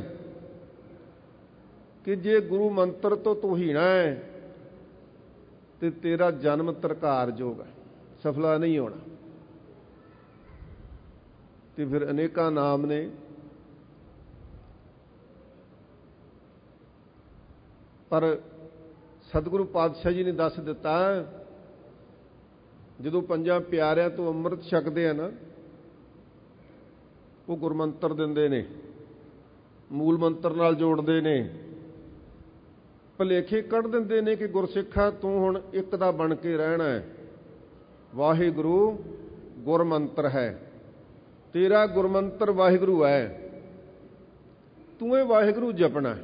ਕਿ ਜੇ ਗੁਰੂ ਮੰਤਰ ਤੋਂ ਤੂੰ ਹੀਣਾ ਹੈ ਤੇ ਤੇਰਾ ਜਨਮ ਧਰਕਾਰ ਜੋਗ ਹੈ। ਸਫਲਾ ਨਹੀਂ ਹੋਣਾ। ਤੇ ਫਿਰ ਅਨੇਕਾਂ ਨਾਮ ਨੇ, ਪਰ ਸਤਿਗੁਰੂ ਪਾਤਸ਼ਾਹ ਜੀ ਨੇ ਦੱਸ ਦਿੱਤਾ, ਜਦੋਂ ਪੰਜਾਂ ਪਿਆਰਿਆਂ ਤੋਂ ਅੰਮ੍ਰਿਤ ਛਕਦੇ ਆ ਨਾ, ਉਹ ਗੁਰਮੰਤਰ ਦਿੰਦੇ ਨੇ, ਮੂਲ ਮੰਤਰ ਨਾਲ ਜੋੜਦੇ ਨੇ, ਭੁਲੇਖੇ ਕੱਢ ਦਿੰਦੇ ਨੇ ਕਿ ਗੁਰਸਿੱਖਾ ਤੂੰ ਹੁਣ ਇੱਕ ਦਾ ਬਣ ਕੇ ਰਹਿਣਾ ਹੈ। ਵਾਹਿਗੁਰੂ ਗੁਰਮੰਤਰ ਹੈ, ਤੇਰਾ ਗੁਰਮੰਤਰ ਵਾਹਿਗੁਰੂ ਹੈ, ਤੂੰ ਇਹ ਵਾਹਿਗੁਰੂ ਜਪਣਾ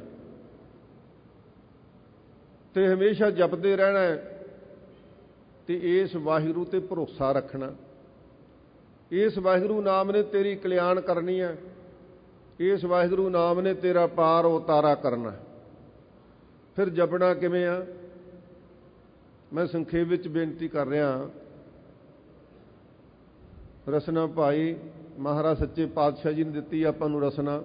ਤੇ ਹਮੇਸ਼ਾ ਜਪਦੇ ਰਹਿਣਾ ਤੇ ਇਸ ਵਾਹਿਗੁਰੂ ਤੇ ਭਰੋਸਾ ਰੱਖਣਾ। ਇਸ ਵਾਹਿਗੁਰੂ ਨਾਮ ਨੇ ਤੇਰੀ ਕਲਿਆਣ ਕਰਨੀ ਹੈ, ਇਸ ਵਾਹਿਗੁਰੂ ਨਾਮ ਨੇ ਤੇਰਾ ਪਾਰ ਉਤਾਰਾ ਕਰਨਾ। ਫਿਰ ਜਪਣਾ ਕਿਵੇਂ ਆ? ਮੈਂ ਸੰਖੇਪ ਵਿੱਚ ਬੇਨਤੀ ਕਰ ਰਿਹਾ। ਰਸਨਾ ਭਾਈ ਮਹਾਰਾਜ ਸੱਚੇ ਪਾਤਸ਼ਾਹ ਜੀ ਨੇ ਦਿੱਤੀ ਆਪਾਂ ਨੂੰ ਰਸਨਾ,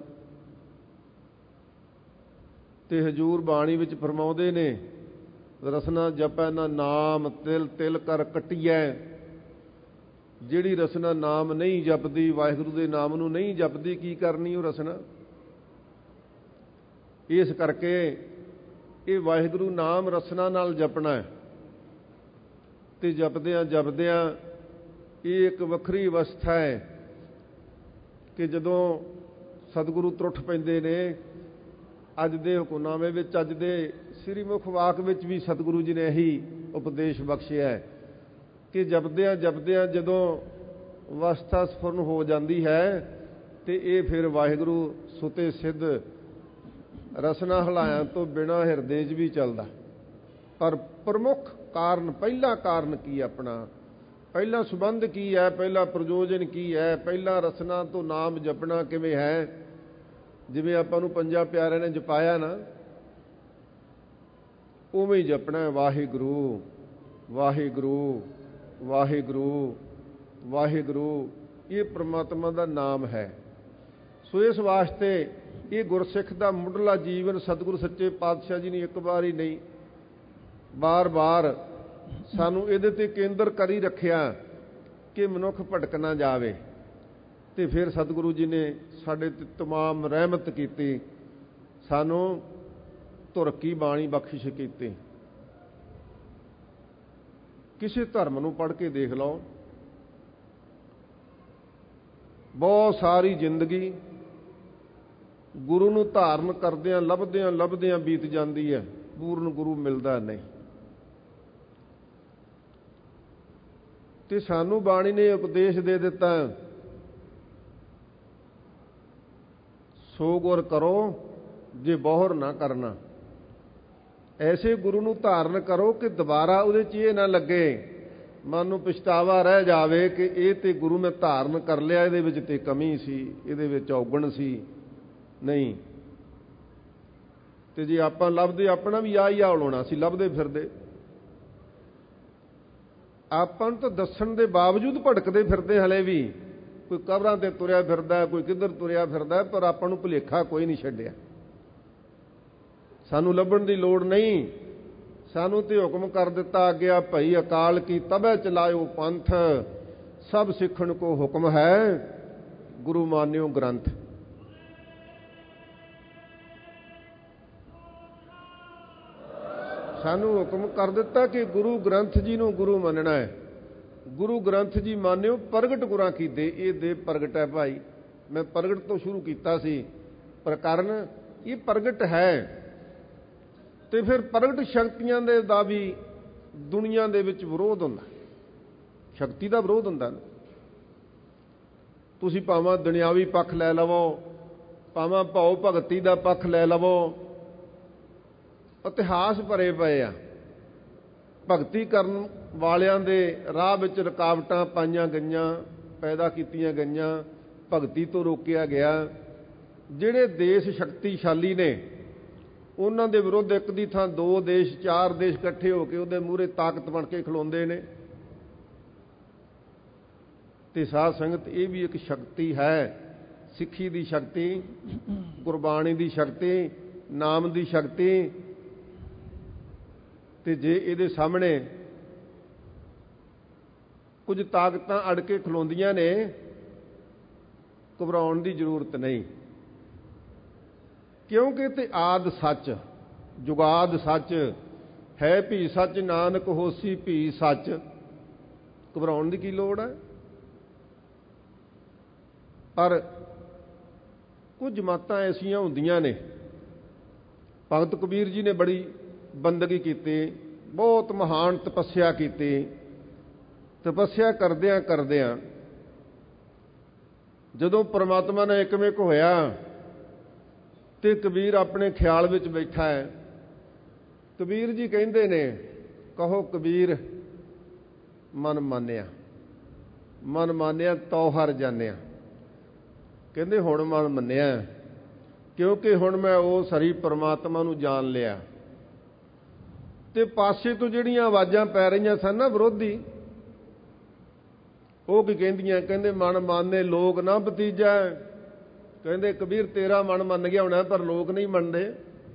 ਤੇ ਹਜੂਰ ਬਾਣੀ ਵਿੱਚ ਫਰਮਾਉਂਦੇ ਨੇ, ਰਸਨਾ ਜਪੈ ਨਾ ਨਾਮ ਤਿਲ ਤਿਲ ਕਰ ਕੱਟੀਐ। ਜਿਹੜੀ ਰਸਨਾ ਨਾਮ ਨਹੀਂ ਜਪਦੀ, ਵਾਹਿਗੁਰੂ ਦੇ ਨਾਮ ਨੂੰ ਨਹੀਂ ਜਪਦੀ, ਕੀ ਕਰਨੀ ਉਹ ਰਸਨਾ? ਇਸ ਕਰਕੇ ਇਹ ਵਾਹਿਗੁਰੂ ਨਾਮ ਰਸਨਾ ਨਾਲ ਜਪਣਾ ਹੈ। ਤੇ ਜਪਦਿਆਂ ਜਪਦਿਆਂ ਇਹ ਇੱਕ ਵੱਖਰੀ ਅਵਸਥਾ ਹੈ ਕਿ ਜਦੋਂ ਸਤਿਗੁਰੂ ਤਰੁੱਠ ਪੈਂਦੇ ਨੇ। ਅੱਜ ਦੇ ਹੁਕਮਨਾਮੇ ਵਿੱਚ, ਅੱਜ ਦੇ ਸ੍ਰੀ ਮੁਖ ਵਾਕ ਵਿੱਚ ਵੀ ਸਤਿਗੁਰੂ ਜੀ ਨੇ ਇਹੀ ਉਪਦੇਸ਼ ਬਖਸ਼ਿਆ ਹੈ ਕਿ ਜਪਦਿਆਂ ਜਪਦਿਆਂ ਜਦੋਂ ਅਵਸਥਾ ਸਫੁਰਨ ਹੋ ਜਾਂਦੀ ਹੈ ਤੇ ਇਹ ਫਿਰ ਵਾਹਿਗੁਰੂ ਸੁਤੇ ਸਿੱਧ ਰਸਨਾ ਹਲਾਇਆਂ ਤੋਂ ਬਿਨਾਂ ਹਿਰਦੇ 'ਚ ਵੀ ਚੱਲਦਾ। ਪਰ ਪ੍ਰਮੁੱਖ ਕਾਰਨ, ਪਹਿਲਾ ਕਾਰਨ ਕੀ ਆਪਣਾ, ਪਹਿਲਾ ਸੰਬੰਧ ਕੀ ਹੈ, ਪਹਿਲਾ ਪ੍ਰਯੋਜਨ ਕੀ ਹੈ, ਪਹਿਲਾ ਰਸਨਾ ਤੋਂ ਨਾਮ ਜਪਣਾ ਕਿਵੇਂ ਹੈ? ਜਿਵੇਂ ਆਪਾਂ ਨੂੰ ਪੰਜਾਂ ਪਿਆਰਿਆਂ ਨੇ ਜਪਾਇਆ ਨਾ, ਉਵੇਂ ਹੀ ਜਪਣਾ ਹੈ, ਵਾਹਿਗੁਰੂ ਵਾਹਿਗੁਰੂ ਵਾਹਿਗੁਰੂ ਵਾਹਿਗੁਰੂ। ਇਹ ਪ੍ਰਮਾਤਮਾ ਦਾ ਨਾਮ ਹੈ। ਸੋ ਇਸ ਵਾਸਤੇ ਇਹ ਗੁਰਸਿੱਖ ਦਾ ਮੁੱਢਲਾ ਜੀਵਨ ਸਤਿਗੁਰੂ ਸੱਚੇ ਪਾਤਸ਼ਾਹ ਜੀ ਨੇ ਇੱਕ ਵਾਰ ਹੀ ਨਹੀਂ, ਬਾਰ-ਬਾਰ ਸਾਨੂੰ ਇਹਦੇ ਤੇ ਕੇਂਦਰ ਕਰੀ ਰੱਖਿਆ ਕਿ ਮਨੁੱਖ ਭਟਕ ਨਾ ਜਾਵੇ। ਤੇ ਫਿਰ ਸਤਿਗੁਰੂ ਜੀ ਨੇ ਸਾਡੇ ਤੇ ਤਮਾਮ ਰਹਿਮਤ ਕੀਤੀ, ਸਾਨੂੰ ਧੁਰ ਕੀ ਬਾਣੀ ਬਖਸ਼ਿਸ਼ ਕੀਤੀ। ਕਿਸੇ ਧਰਮ ਨੂੰ ਪੜ੍ਹ ਕੇ ਦੇਖ ਲਓ, ਬਹੁਤ ਸਾਰੀ ਜ਼ਿੰਦਗੀ ਗੁਰੂ ਨੂੰ ਧਾਰਨ ਕਰਦਿਆਂ ਲੱਭਦਿਆਂ ਲੱਭਦਿਆਂ ਬੀਤ ਜਾਂਦੀ ਹੈ, ਪੂਰਨ ਗੁਰੂ ਮਿਲਦਾ ਨਹੀਂ। ਤੇ ਸਾਨੂੰ ਬਾਣੀ ਨੇ ਉਪਦੇਸ਼ ਦੇ ਦਿੱਤਾ, ਸੋ ਗੁਰ ਕਰੋ ਜੇ ਬਹੁਰ ਨਾ ਕਰਨਾ। ਐਸੇ ਗੁਰੂ ਨੂੰ ਧਾਰਨ ਕਰੋ ਕਿ ਦੁਬਾਰਾ ਉਹਦੇ 'ਚ ਇਹ ਨਾ ਲੱਗੇ, ਮਨ ਨੂੰ ਪਛਤਾਵਾ ਰਹਿ ਜਾਵੇ ਕਿ ਇਹ ਤੇ ਗੁਰੂ ਮੈਂ ਧਾਰਨ ਕਰ ਲਿਆ, ਇਹਦੇ ਵਿੱਚ ਤੇ ਕਮੀ ਸੀ, ਇਹਦੇ ਵਿੱਚ ਔਗਣ ਸੀ। ਨਹੀਂ, ਤੇ ਜੇ ਆਪਾਂ ਲੱਭਦੇ, ਆਪਣਾ ਵੀ ਆਹ ਹੀ ਹਾਲ ਹੋਣਾ ਸੀ, ਲੱਭਦੇ ਫਿਰਦੇ। ਆਪਾਂ ਨੂੰ ਤਾਂ ਦੱਸਣ ਦੇ ਬਾਵਜੂਦ ਭਟਕਦੇ ਫਿਰਦੇ ਹਲੇ ਵੀ। ਕੋਈ ਕਬਰਾਂ ਤੇ ਤੁਰਿਆ ਫਿਰਦਾ, ਕੋਈ ਕਿੱਧਰ ਤੁਰਿਆ ਫਿਰਦਾ, ਪਰ ਆਪਾਂ ਨੂੰ ਭੁਲੇਖਾ ਕੋਈ ਨਹੀਂ ਛੱਡਿਆ। ਸਾਨੂੰ ਲੱਭਣ ਦੀ ਲੋੜ ਨਹੀਂ, ਸਾਨੂੰ ਤੇ ਹੁਕਮ ਕਰ ਦਿੱਤਾ ਆਗਿਆ ਭਈ ਅਕਾਲ ਕੀ ਤਬੈ ਚਲਾਇਓ ਪੰਥ, ਸਭ ਸਿੱਖਣ ਕੋ ਹੁਕਮ ਹੈ ਗੁਰੂ ਮਾਨਿਓ ਗ੍ਰੰਥ। ਸਾਨੂੰ ਹੁਕਮ ਕਰ ਦਿੱਤਾ ਕਿ ਗੁਰੂ ਗ੍ਰੰਥ ਜੀ ਨੂੰ ਗੁਰੂ ਮੰਨਣਾ ਹੈ। ਗੁਰੂ ਗ੍ਰੰਥ ਜੀ ਮਾਨਿਓ ਪ੍ਰਗਟ ਗੁਰਾਂ ਕੀਤੇ। ਇਹ ਦੇ ਪ੍ਰਗਟ ਹੈ ਭਾਈ, ਮੈਂ ਪ੍ਰਗਟ ਤੋਂ ਸ਼ੁਰੂ ਕੀਤਾ ਸੀ, ਪ੍ਰਕਰਨ ਇਹ ਪ੍ਰਗਟ ਹੈ। ਤੇ ਫਿਰ ਪ੍ਰਗਟ ਸ਼ਕਤੀਆਂ ਦੇ ਦਾ ਵੀ ਦੁਨੀਆ ਦੇ ਵਿੱਚ ਵਿਰੋਧ ਹੁੰਦਾ, ਸ਼ਕਤੀ ਦਾ ਵਿਰੋਧ ਹੁੰਦਾ। ਤੁਸੀਂ ਭਾਵੇਂ ਦੁਨਿਆਵੀ ਪੱਖ ਲੈ ਲਵੋ, ਭਾਵੇਂ ਭਾਉ ਭਗਤੀ ਦਾ ਪੱਖ ਲੈ ਲਵੋ, ਇਤਿਹਾਸ ਭਰੇ ਪਏ ਆ। ਭਗਤੀ ਕਰਨ ਵਾਲਿਆਂ ਦੇ ਰਾਹ ਵਿੱਚ ਰੁਕਾਵਟਾਂ ਪਾਈਆਂ ਗਈਆਂ, ਪੈਦਾ ਕੀਤੀਆਂ ਗਈਆਂ, ਭਗਤੀ ਤੋਂ ਰੋਕਿਆ ਗਿਆ। ਜਿਹੜੇ ਦੇਸ਼ ਸ਼ਕਤੀਸ਼ਾਲੀ ਨੇ ਉਹਨਾਂ ਦੇ ਵਿਰੁੱਧ ਇੱਕ ਦੀ ਥਾਂ ਦੋ ਦੇਸ਼, ਚਾਰ ਦੇਸ਼ ਇਕੱਠੇ ਹੋ ਕੇ ਉਹਦੇ ਮੂਹਰੇ ਤਾਕਤ ਬਣ ਕੇ ਖਲੋਂਦੇ ਨੇ। ਤੇ ਸਾਧ ਸੰਗਤ, ਇਹ ਵੀ ਇੱਕ ਸ਼ਕਤੀ ਹੈ, ਸਿੱਖੀ ਦੀ ਸ਼ਕਤੀ, ਗੁਰਬਾਣੀ ਦੀ ਸ਼ਕਤੀ, ਨਾਮ ਦੀ ਸ਼ਕਤੀ। ਤੇ ਜੇ ਇਹਦੇ ਸਾਹਮਣੇ ਕੁਝ ਤਾਕਤਾਂ ਅੜ ਕੇ ਖਲੋਂਦੀਆਂ ਨੇ, ਘਬਰਾਉਣ ਦੀ ਜ਼ਰੂਰਤ ਨਹੀਂ। ਕਿਉਂਕਿ ਤੇ ਆਦ ਸੱਚ, ਜੁਗਾਦ ਸੱਚ, ਹੈ ਭੀ ਸੱਚ, ਨਾਨਕ ਹੋਸੀ ਭੀ ਸੱਚ। ਘਬਰਾਉਣ ਦੀ ਕੀ ਲੋੜ ਹੈ? ਪਰ ਕੁਝ ਜਮਾਤਾਂ ਐਸੀਆਂ ਹੁੰਦੀਆਂ ਨੇ, ਭਗਤ ਕਬੀਰ ਜੀ ਨੇ ਬੜੀ ਬੰਦਗੀ ਕੀਤੀ, ਬਹੁਤ ਮਹਾਨ ਤਪੱਸਿਆ ਕੀਤੀ। ਤਪੱਸਿਆ ਕਰਦਿਆਂ ਕਰਦਿਆਂ ਜਦੋਂ ਪਰਮਾਤਮਾ ਨੇ ਇਕਮਿਕ ਹੋਇਆ ਤੇ ਕਬੀਰ ਆਪਣੇ ਖਿਆਲ ਵਿੱਚ ਬੈਠਾ ਹੈ। ਕਬੀਰ ਜੀ ਕਹਿੰਦੇ ਨੇ, ਕਹੋ ਕਬੀਰ ਮਨ ਮਾਨਿਆ, ਮਨ ਮਾਨਿਆ ਤਉ ਹਰ ਜਾਣਿਆ। ਕਹਿੰਦੇ ਹੁਣ ਮਨ ਮੰਨਿਆ, ਕਿਉਂਕਿ ਹੁਣ ਮੈਂ ਉਸ ਹਰੀ ਪਰਮਾਤਮਾ ਨੂੰ ਜਾਣ ਲਿਆ। ਤੇ ਪਾਸੇ ਤੋਂ ਜਿਹੜੀਆਂ ਆਵਾਜ਼ਾਂ ਪੈ ਰਹੀਆਂ ਸਨ ਨਾ ਵਿਰੋਧੀ, ਉਹ ਕੀ ਕਹਿੰਦੀਆਂ? ਕਹਿੰਦੇ ਮਨ ਮਾਨੇ ਲੋਕ ਨਾ ਭਤੀਜਾ। ਕਹਿੰਦੇ ਕਬੀਰ ਤੇਰਾ ਮਨ ਮੰਨ ਗਿਆ ਹੋਣਾ, ਪਰ ਲੋਕ ਨਹੀਂ ਮੰਨਦੇ।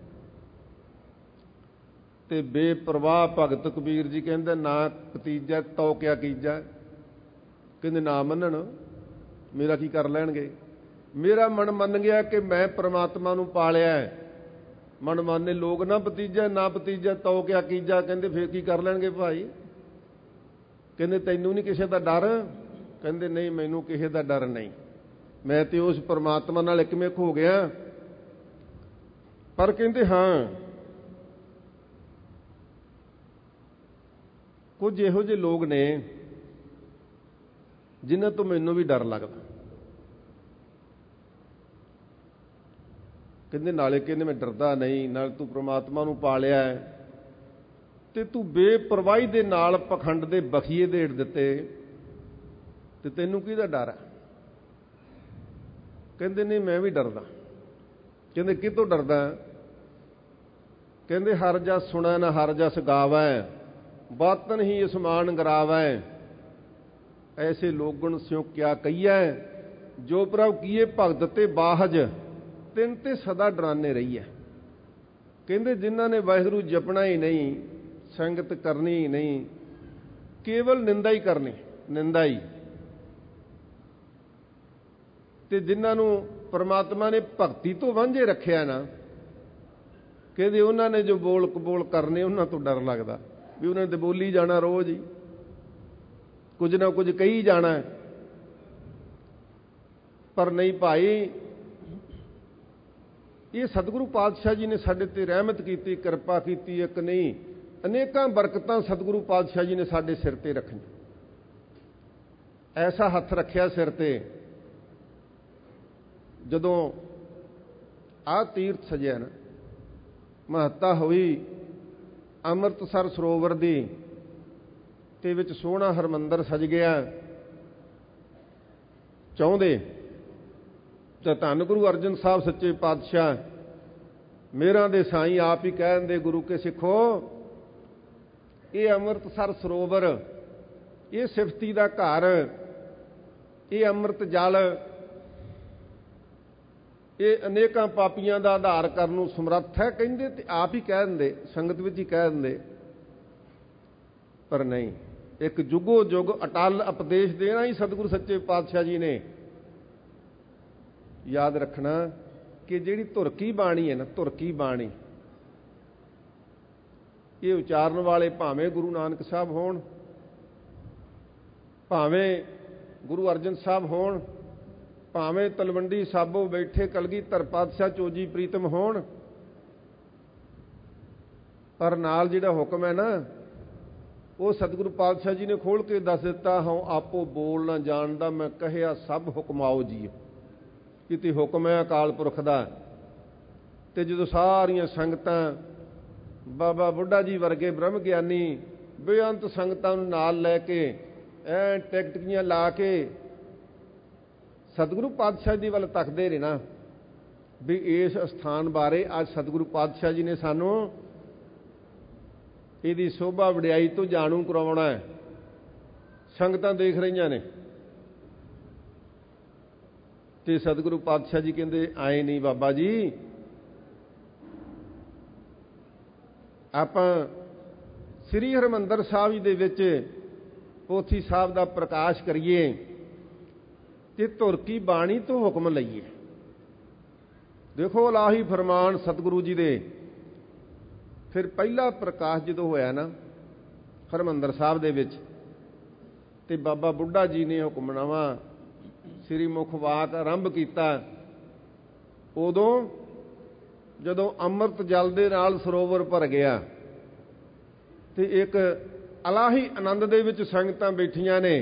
ਤੇ ਬੇਪਰਵਾਹ ਭਗਤ ਕਬੀਰ ਜੀ ਕਹਿੰਦੇ ਨਾ ਭਤੀਜਾ ਤਉ ਕਿਆ ਕੀਜਾ। ਕਹਿੰਦੇ ਨਾ ਮੰਨਣ, ਮੇਰਾ ਕੀ ਕਰ ਲੈਣਗੇ? ਮੇਰਾ ਮਨ ਮੰਨ ਗਿਆ ਕਿ ਮੈਂ ਪਰਮਾਤਮਾ ਨੂੰ ਪਾਲਿਆ। ਮਨ ਮਾਨੇ ਲੋਕ ਨਾ ਭਤੀਜਾ, ਨਾ ਭਤੀਜਾ ਤਉ ਕਿਆ ਕੀਜਾ। ਕਹਿੰਦੇ ਫੇਰ ਕੀ ਕਰ ਲੈਣਗੇ ਭਾਈ? ਕਹਿੰਦੇ ਤੈਨੂੰ ਨਹੀਂ ਕਿਸੇ ਦਾ ਡਰ? ਕਹਿੰਦੇ ਨਹੀਂ, ਮੈਨੂੰ ਕਿਸੇ ਦਾ ਡਰ ਨਹੀਂ, ਮੈਂ ਤੇ ਉਸ ਪਰਮਾਤਮਾ ਨਾਲ ਇਕਮਿਕ ਹੋ ਗਿਆ। ਪਰ ਕਹਿੰਦੇ ਹਾਂ, ਕੁਝ ਇਹੋ ਜਿਹੇ ਲੋਕ ਨੇ ਜਿਨ੍ਹਾਂ ਤੋਂ ਮੈਨੂੰ ਵੀ ਡਰ ਲੱਗਦਾ। ਕਹਿੰਦੇ ਨਾਲੇ ਕਹਿੰਦੇ ਮੈਂ ਡਰਦਾ ਨਹੀਂ, ਨਾਲ ਤੂੰ ਪ੍ਰਮਾਤਮਾ ਨੂੰ ਪਾਲਿਆ ਤੇ ਤੂੰ ਬੇਪਰਵਾਹੀ ਦੇ ਨਾਲ ਪਖੰਡ ਦੇ ਬਖੀਏ ਦੇੜ ਦਿੱਤੇ, ਤੇ ਤੈਨੂੰ ਕਿਹਦਾ ਡਰ ਹੈ? ਕਹਿੰਦੇ ਨਹੀਂ ਮੈਂ ਵੀ ਡਰਦਾ। ਕਹਿੰਦੇ ਕਿਤੋਂ ਡਰਦਾ? ਕਹਿੰਦੇ ਹਰ ਜਸ ਸੁਣੈ ਨਾ ਹਰ ਜਸ ਗਾਵੈ, ਬਾਤਨ ਹੀ ਅਸਮਾਨ ਗਰਾਵੈ। ਐਸੇ ਲੋਗਣ ਸਿਉ ਕਿਆ ਕਹੀਐ, ਜੋ ਪ੍ਰਭ ਕੀਏ ਭਗਤ ਤੇ ਬਾਹਜ, ਤਿੰਨ ਤੇ ਸਦਾ ਡਰਾਨੇ ਰਹੀ ਹੈ। ਕਹਿੰਦੇ ਜਿਨ੍ਹਾਂ ਨੇ ਵਾਹਿਗੁਰੂ ਜਪਣਾ ਹੀ ਨਹੀਂ, ਸੰਗਤ ਕਰਨੀ ਹੀ ਨਹੀਂ, ਕੇਵਲ ਨਿੰਦਾ ਹੀ ਕਰਨੀ, ਨਿੰਦਾ ਹੀ। ਤੇ ਜਿਨ੍ਹਾਂ ਨੂੰ ਪਰਮਾਤਮਾ ਨੇ ਭਗਤੀ ਤੋਂ ਵਾਂਝੇ ਰੱਖਿਆ ਨਾ, ਕਹਿੰਦੇ ਉਹਨਾਂ ਨੇ ਜੋ ਬੋਲ ਕਬੋਲ ਕਰਨੇ, ਉਹਨਾਂ ਤੋਂ ਡਰ ਲੱਗਦਾ ਵੀ ਉਹਨਾਂ ਨੇ ਤੇ ਬੋਲੀ ਜਾਣਾ, ਰੋਜ਼ ਹੀ ਕੁਝ ਨਾ ਕੁਝ ਕਹੀ ਜਾਣਾ। ਪਰ ਨਹੀਂ ਭਾਈ, ਇਹ ਸਤਿਗੁਰੂ ਪਾਤਸ਼ਾਹ ਜੀ ਨੇ ਸਾਡੇ ਤੇ ਰਹਿਮਤ ਕੀਤੀ, ਕਿਰਪਾ ਕੀਤੀ। ਇੱਕ ਨਹੀਂ, ਅਨੇਕਾਂ ਬਰਕਤਾਂ ਸਤਿਗੁਰੂ ਪਾਤਸ਼ਾਹ ਜੀ ਨੇ ਸਾਡੇ ਸਿਰ ਤੇ ਰੱਖੀਆਂ। ਐਸਾ ਹੱਥ ਰੱਖਿਆ ਸਿਰ ਤੇ, ਜਦੋਂ ਆਹ ਤੀਰਥ ਸਜਿਆ ਨਾ, ਮਹੱਤਤਾ ਹੋਈ ਅੰਮ੍ਰਿਤਸਰ ਸਰੋਵਰ ਦੀ, ਤੇ ਵਿੱਚ ਸੋਹਣਾ ਹਰਮੰਦਰ ਸਜ ਗਿਆ। ਚਾਹੁੰਦੇ ਤਾਂ ਧੰਨ ਗੁਰੂ ਅਰਜਨ ਸਾਹਿਬ ਸੱਚੇ ਪਾਤਸ਼ਾਹ ਮੇਰਾਂ ਦੇ ਸਾਈਂ ਆਪ ਹੀ ਕਹਿ ਦਿੰਦੇ, ਗੁਰੂ ਕੇ ਸਿੱਖੋ, ਇਹ ਅੰਮ੍ਰਿਤਸਰ ਸਰੋਵਰ, ਇਹ ਸਿਫਤੀ ਦਾ ਘਰ, ਇਹ ਅੰਮ੍ਰਿਤ ਜਲ, ਇਹ ਅਨੇਕਾਂ ਪਾਪੀਆਂ ਦਾ ਆਧਾਰ ਕਰਨ ਨੂੰ ਸਮਰੱਥ ਹੈ। ਕਹਿੰਦੇ ਤੇ ਆਪ ਹੀ ਕਹਿ ਦਿੰਦੇ, ਸੰਗਤ ਵਿੱਚ ਹੀ ਕਹਿ ਦਿੰਦੇ। ਪਰ ਨਹੀਂ, ਇੱਕ ਜੁਗੋ ਜੁਗ ਅਟਲ ਉਪਦੇਸ਼ ਦੇਣਾ ਹੀ ਸਤਿਗੁਰੂ ਸੱਚੇ ਪਾਤਸ਼ਾਹ ਜੀ ਨੇ। ਯਾਦ ਰੱਖਣਾ ਕਿ ਜਿਹੜੀ ਧੁਰਕੀ ਬਾਣੀ ਹੈ ਨਾ, ਧੁਰਕੀ ਬਾਣੀ, ਇਹ ਉਚਾਰਨ ਵਾਲੇ ਭਾਵੇਂ ਗੁਰੂ ਨਾਨਕ ਸਾਹਿਬ ਹੋਣ, ਭਾਵੇਂ ਗੁਰੂ ਅਰਜਨ ਸਾਹਿਬ ਹੋਣ, ਭਾਵੇਂ ਤਲਵੰਡੀ ਸਾਬੋ ਬੈਠੇ ਕਲਗੀਧਰ ਪਾਤਸ਼ਾਹ ਚੋਜੀ ਪ੍ਰੀਤਮ ਹੋਣ, ਪਰ ਨਾਲ ਜਿਹੜਾ ਹੁਕਮ ਹੈ ਨਾ, ਉਹ ਸਤਿਗੁਰੂ ਪਾਤਸ਼ਾਹ ਜੀ ਨੇ ਖੋਲ ਕੇ ਦੱਸ ਦਿੱਤਾ। ਹਾਂ ਆਪੋ ਬੋਲ ਨਾ ਜਾਣਦਾ, ਮੈਂ ਕਹਿਆ ਸਭ ਹੁਕਮਾਓ ਜੀ। ਕਿਤੇ ਹੁਕਮ ਹੈ ਅਕਾਲ ਪੁਰਖ ਦਾ। ਤੇ ਜਦੋਂ ਸਾਰੀਆਂ ਸੰਗਤਾਂ, ਬਾਬਾ ਬੁੱਢਾ ਜੀ ਵਰਗੇ ਬ੍ਰਹਮ ਗਿਆਨੀ ਬੇਅੰਤ ਸੰਗਤਾਂ ਨੂੰ ਨਾਲ ਲੈ ਕੇ ਟਿਕਟੀਆਂ ਲਾ ਕੇ ਸਤਿਗੁਰੂ ਪਾਤਸ਼ਾਹ ਜੀ ਵੱਲ ਤੱਕਦੇ ਰਹਿਣਾ ਵੀ ਇਸ ਸਥਾਨ ਬਾਰੇ ਅੱਜ ਸਤਿਗੁਰੂ ਪਾਤਸ਼ਾਹ ਜੀ ਨੇ ਸਾਨੂੰ ਇਹਦੀ ਸੋਭਾ ਵਡਿਆਈ ਤੋਂ ਜਾਣੂ ਕਰਾਉਣਾ ਹੈ। ਸੰਗਤਾਂ ਦੇਖ ਰਹੀਆਂ ਨੇ ਤੇ ਸਤਿਗੁਰੂ ਪਾਤਸ਼ਾਹ ਜੀ ਕਹਿੰਦੇ ਆਏ ਨਹੀਂ ਬਾਬਾ ਜੀ, ਆਪਾਂ ਸ੍ਰੀ ਹਰਿਮੰਦਰ ਸਾਹਿਬ ਜੀ ਦੇ ਵਿੱਚ ਪੋਥੀ ਸਾਹਿਬ ਦਾ ਪ੍ਰਕਾਸ਼ ਕਰੀਏ ਤੇ ਧੁਰ ਕੀ ਬਾਣੀ ਤੋਂ ਹੁਕਮ ਲਈਏ। ਦੇਖੋ ਇਲਾਹੀ ਫਰਮਾਨ ਸਤਿਗੁਰੂ ਜੀ ਦੇ। ਫਿਰ ਪਹਿਲਾ ਪ੍ਰਕਾਸ਼ ਜਦੋਂ ਹੋਇਆ ਨਾ ਹਰਿਮੰਦਰ ਸਾਹਿਬ ਦੇ ਵਿੱਚ, ਤੇ ਬਾਬਾ ਬੁੱਢਾ ਜੀ ਨੇ ਹੁਕਮਨਾਮਾ ਸ੍ਰੀ ਮੁਖ ਵਾਕ ਆਰੰਭ ਕੀਤਾ। ਉਦੋਂ ਜਦੋਂ ਅੰਮ੍ਰਿਤ ਜਲ ਦੇ ਨਾਲ ਸਰੋਵਰ ਭਰ ਗਿਆ ਤੇ ਇੱਕ ਇਲਾਹੀ ਆਨੰਦ ਦੇ ਵਿੱਚ ਸੰਗਤਾਂ ਬੈਠੀਆਂ ਨੇ,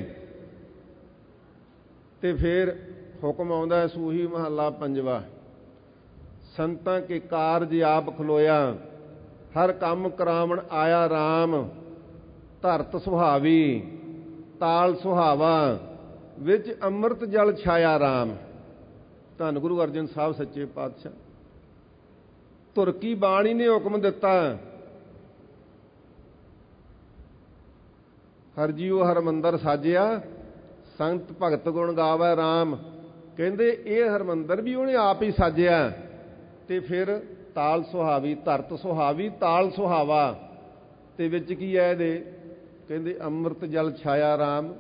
ਤੇ ਫਿਰ ਹੁਕਮ ਆਉਂਦਾ ਸੂਹੀ ਮਹੱਲਾ ਪੰਜਵਾ, ਸੰਤਾਂ ਕੇ ਕਾਰਜ ਆਪ ਖਲੋਇਆ, ਹਰ ਕੰਮ ਕਰਾਵਣ ਆਇਆ ਰਾਮ, ਧਰਤ ਸੁਹਾਵੀ ਤਾਲ ਸੁਹਾਵਾ, ਵਿੱਚ ਅੰਮ੍ਰਿਤ ਜਲ ਛਾਇਆ ਰਾਮ। ਧੰਨ ਗੁਰੂ ਅਰਜਨ ਸਾਹਿਬ ਸੱਚੇ ਪਾਤਸ਼ਾਹ। ਧੁਰ ਕੀ ਬਾਣੀ ਨੇ ਹੁਕਮ ਦਿੱਤਾ, ਹਰ ਜੀਓ ਹਰਮੰਦਰ ਸਾਜਿਆ, ਸੰਤ ਭਗਤ ਗੁਣ ਗਾਵੇ ਰਾਮ। ਕਹਿੰਦੇ ਇਹ ਹਰਮੰਦਰ ਵੀ ਉਹਨੇ ਆਪ ਹੀ ਸਾਜਿਆ। ਤੇ ਫਿਰ ਤਾਲ ਸੁਹਾਵੀ, ਧਰਤ ਸੁਹਾਵੀ ਤਾਲ ਸੁਹਾਵਾ, ਤੇ ਵਿੱਚ ਕੀ ਹੈ ਇਹਦੇ, ਕਹਿੰਦੇ ਅੰਮ੍ਰਿਤ ਜਲ ਛਾਇਆ ਰਾਮ।